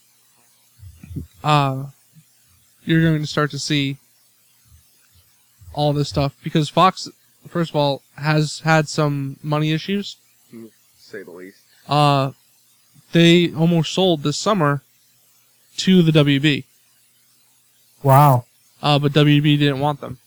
uh, you're going to start to see all this stuff because Fox, first of all, has had some money issues. To say the least. Uh, they almost sold this summer to the W B. Wow. Uh, but W B didn't want them.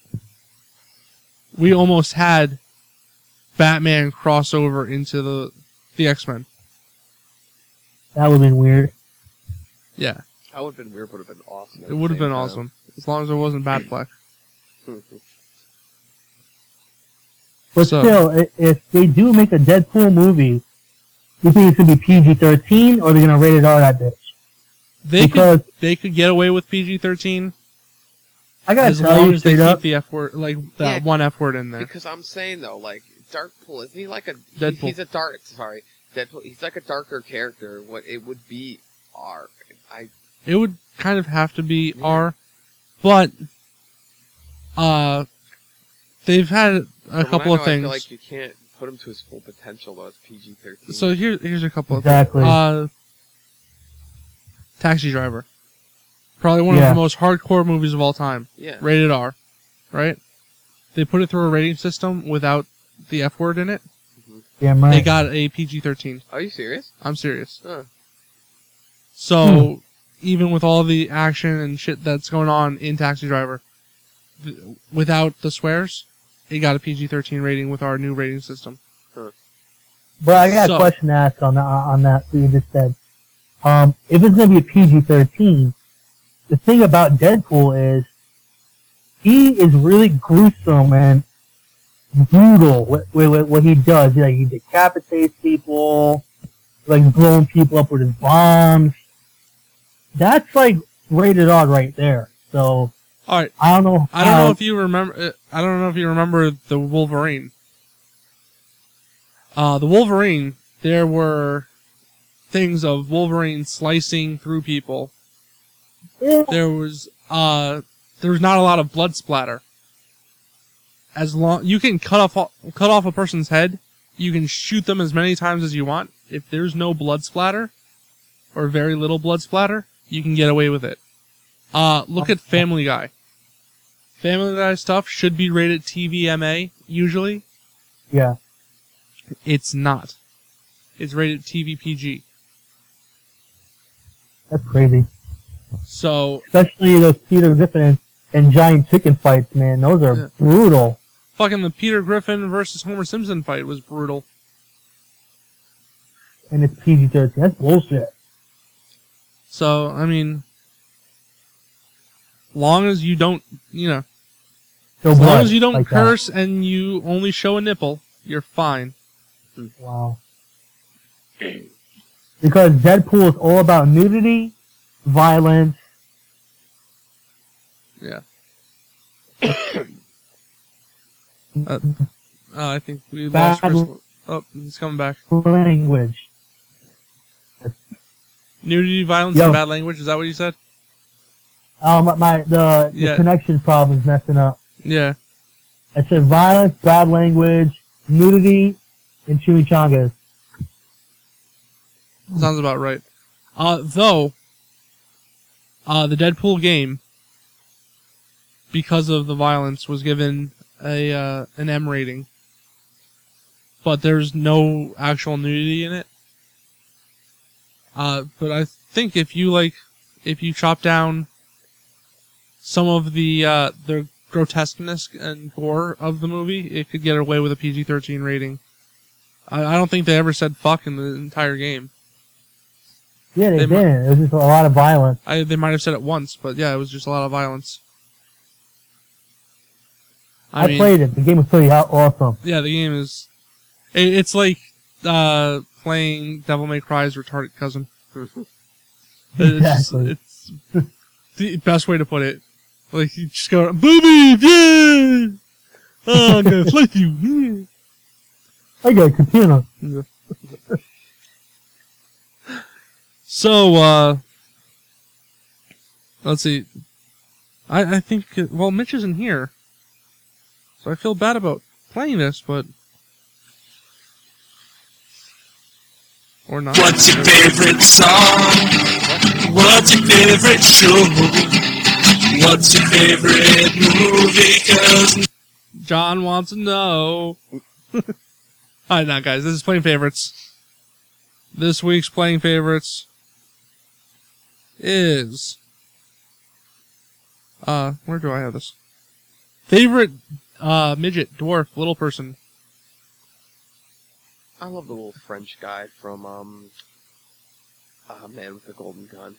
We almost had Batman crossover into the the X-Men. That would have been weird. Yeah, That would have been weird, would have been awesome. at it the would have same been time. awesome as long as it wasn't Batfleck. But So- still, i- if they do make a Deadpool movie, you think it's gonna be P G thirteen or they're gonna rated R that bitch? They Because could they could get away with P G thirteen I gotta as tell long you as they straight keep up, the F word, like that Yeah. one F word in there. Because I'm saying though, like Darkpool, isn't he like a he- Deadpool. He's a dark. Sorry, Deadpool. He's like a darker character. What it would be R. I It would kind of have to be Yeah. R, but uh, they've had a from what couple I of know, I things. feel like you can't put him to his full potential though. It's P G thirteen. So here, here's a couple Exactly. of things. Uh, Taxi Driver, probably one Yeah. of the most hardcore movies of all time, yeah, rated R, right? They put it through a rating system without the F word in it. damn right. They got a P G thirteen. Are you serious? I'm serious. Huh. So even with all the action and shit that's going on in Taxi Driver, th- without the swears, it got a P G thirteen rating with our new rating system. But I got So- a question to ask on that, on that, what you just said. Um, if it's going to be a P G thirteen, the thing about Deadpool is he is really gruesome and brutal with, with, with what he does. Like, he decapitates people, like blowing people up with his bombs. That's like rated R right there. So All right. I don't know. I don't how- know if you remember. uh, I don't know if you remember the Wolverine. Uh, the Wolverine. There were things of Wolverine slicing through people. Yeah, There was uh, there was not a lot of blood splatter. As long you can cut off cut off a person's head, you can shoot them as many times as you want. If there's no blood splatter, or very little blood splatter, you can get away with it. Uh, look at Family Guy. Family Guy stuff should be rated T V M A usually. yeah. It's not. It's rated T V P G. That's crazy. So Especially those Peter Griffin and, and giant chicken fights, man. Those are Yeah. brutal. fucking the Peter Griffin versus Homer Simpson fight was brutal. And it's P G thirteen. That's bullshit. So I mean, long as you don't, you know, So as long blood as you don't like that. curse and you only show a nipple, you're fine. Wow. Because Deadpool is all about nudity, violence. Yeah. uh, oh, I think we lost Bad Chris. Oh, he's coming back. language. Nudity, violence, Yo. and bad language. Is that what you said? Um, my the, the Yeah. connection problem is messing up. Yeah. I said violence, bad language, nudity, and chimichangas. Sounds about right. Uh, though, uh, the Deadpool game, because of the violence, was given a uh, an M rating, but there's no actual nudity in it. Uh, but I think if you like, if you chop down some of the uh, the grotesqueness and gore of the movie, it could get away with a P G thirteen rating. I, I don't think they ever said fuck in the entire game. Yeah, they, They mi- didn't. It was just a lot of violence. I, they might have said it once, but yeah, it was just a lot of violence. I, I, mean, played it. The game was pretty aw- awesome. yeah, the game is. It, it's like uh, playing Devil May Cry's retarded cousin. Exactly. It's, it's the best way to put it. Like you just go, boobies, yeah. Oh, I'm gonna slice you. Yeah. I got a katana. So, uh, let's see. I, I think, uh, well, Mitch isn't here. So I feel bad about playing this, but or not. What's your favorite song? What's your favorite show? What's your favorite movie? 'Cause John wants to know. Alright, now guys, this is Playing Favorites. This week's Playing Favorites is... Uh, where do I have this? Favorite uh, midget, dwarf, little person. I love the little French guy from, um... Ah, Man with the Golden Gun.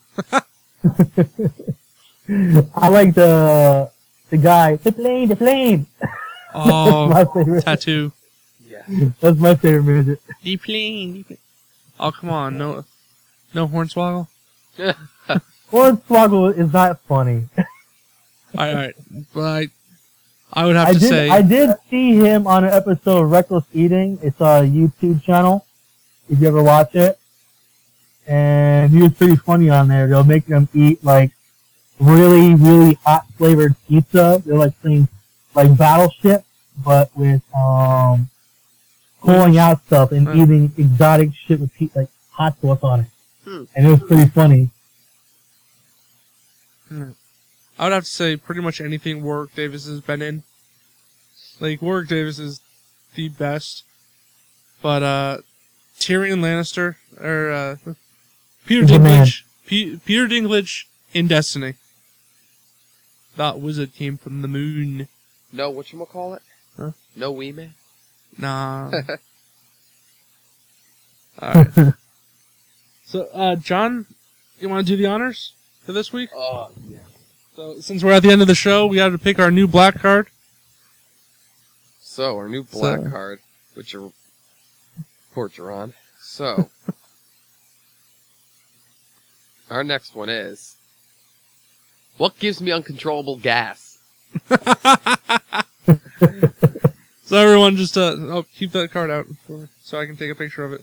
I like the the guy, the plane, the plane. Oh, That's my favorite. tattoo. Yeah. That's my favorite midget. The plane, the plane. Oh, come on, no, no Hornswoggle? Hornswoggle is not funny. Alright, alright. But I, I would have I to did say... I did see him on an episode of Reckless Eating. It's a YouTube channel, if you ever watch it. And he was pretty funny on there. They'll make them eat, like, really, really hot flavored pizza. They're like playing, like, Battleship, but with, um, pulling out stuff and Huh. eating exotic shit with, pe- like, hot sauce on it. Hmm. And it was pretty funny. I would have to say pretty much anything Warwick Davis has been in. Like, Warwick Davis is the best. But, uh, Tyrion Lannister, or, uh, Peter He's a man. Dinklage, P- Peter Dinklage in Destiny. That wizard came from the moon. No, whatchamacallit? Huh? No wee man? Nah. Alright. So, uh, John, you want to do the honors for this week? Oh, yeah. So, since we're at the end of the show, we have to pick our new black card. So, our new black So- card, which are Porcher on. So, our next one is, what gives me uncontrollable gas? So everyone just, uh, oh, keep that card out for me so I can take a picture of it.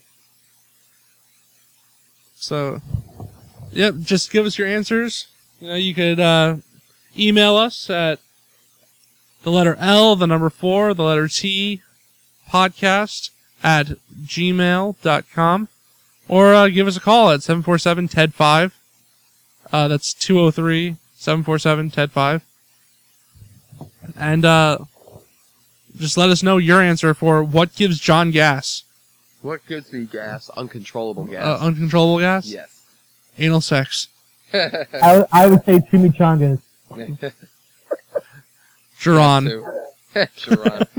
So, yep, just give us your answers. You know, you could, uh, email us at the letter L, the number four, the letter T, podcast at gmail dot com. Or, uh, give us a call at seven four seven T E D five. Uh, that's two oh three, seven four seven T E D five. And, uh, just let us know your answer for what gives John gas. What gives me gas? Uncontrollable Uh, gas. uncontrollable gas? Yes. Anal sex. I, I would say chimichangas. Jerron. Sharon.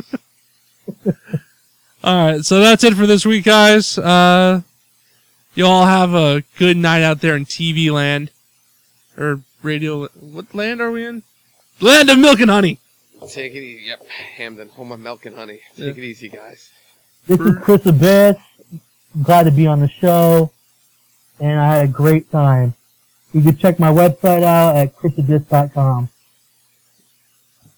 Alright, so that's it for this week, guys. Uh, you all have a good night out there in T V land. Or radio... What land are we in? Land of milk and honey! Take it easy. Yep. Hamden, home of milk and honey. Take Yeah. it easy, guys. This is Chris Abyss. Glad to be on the show. And I had a great time. You can check my website out at chris abyss dot com.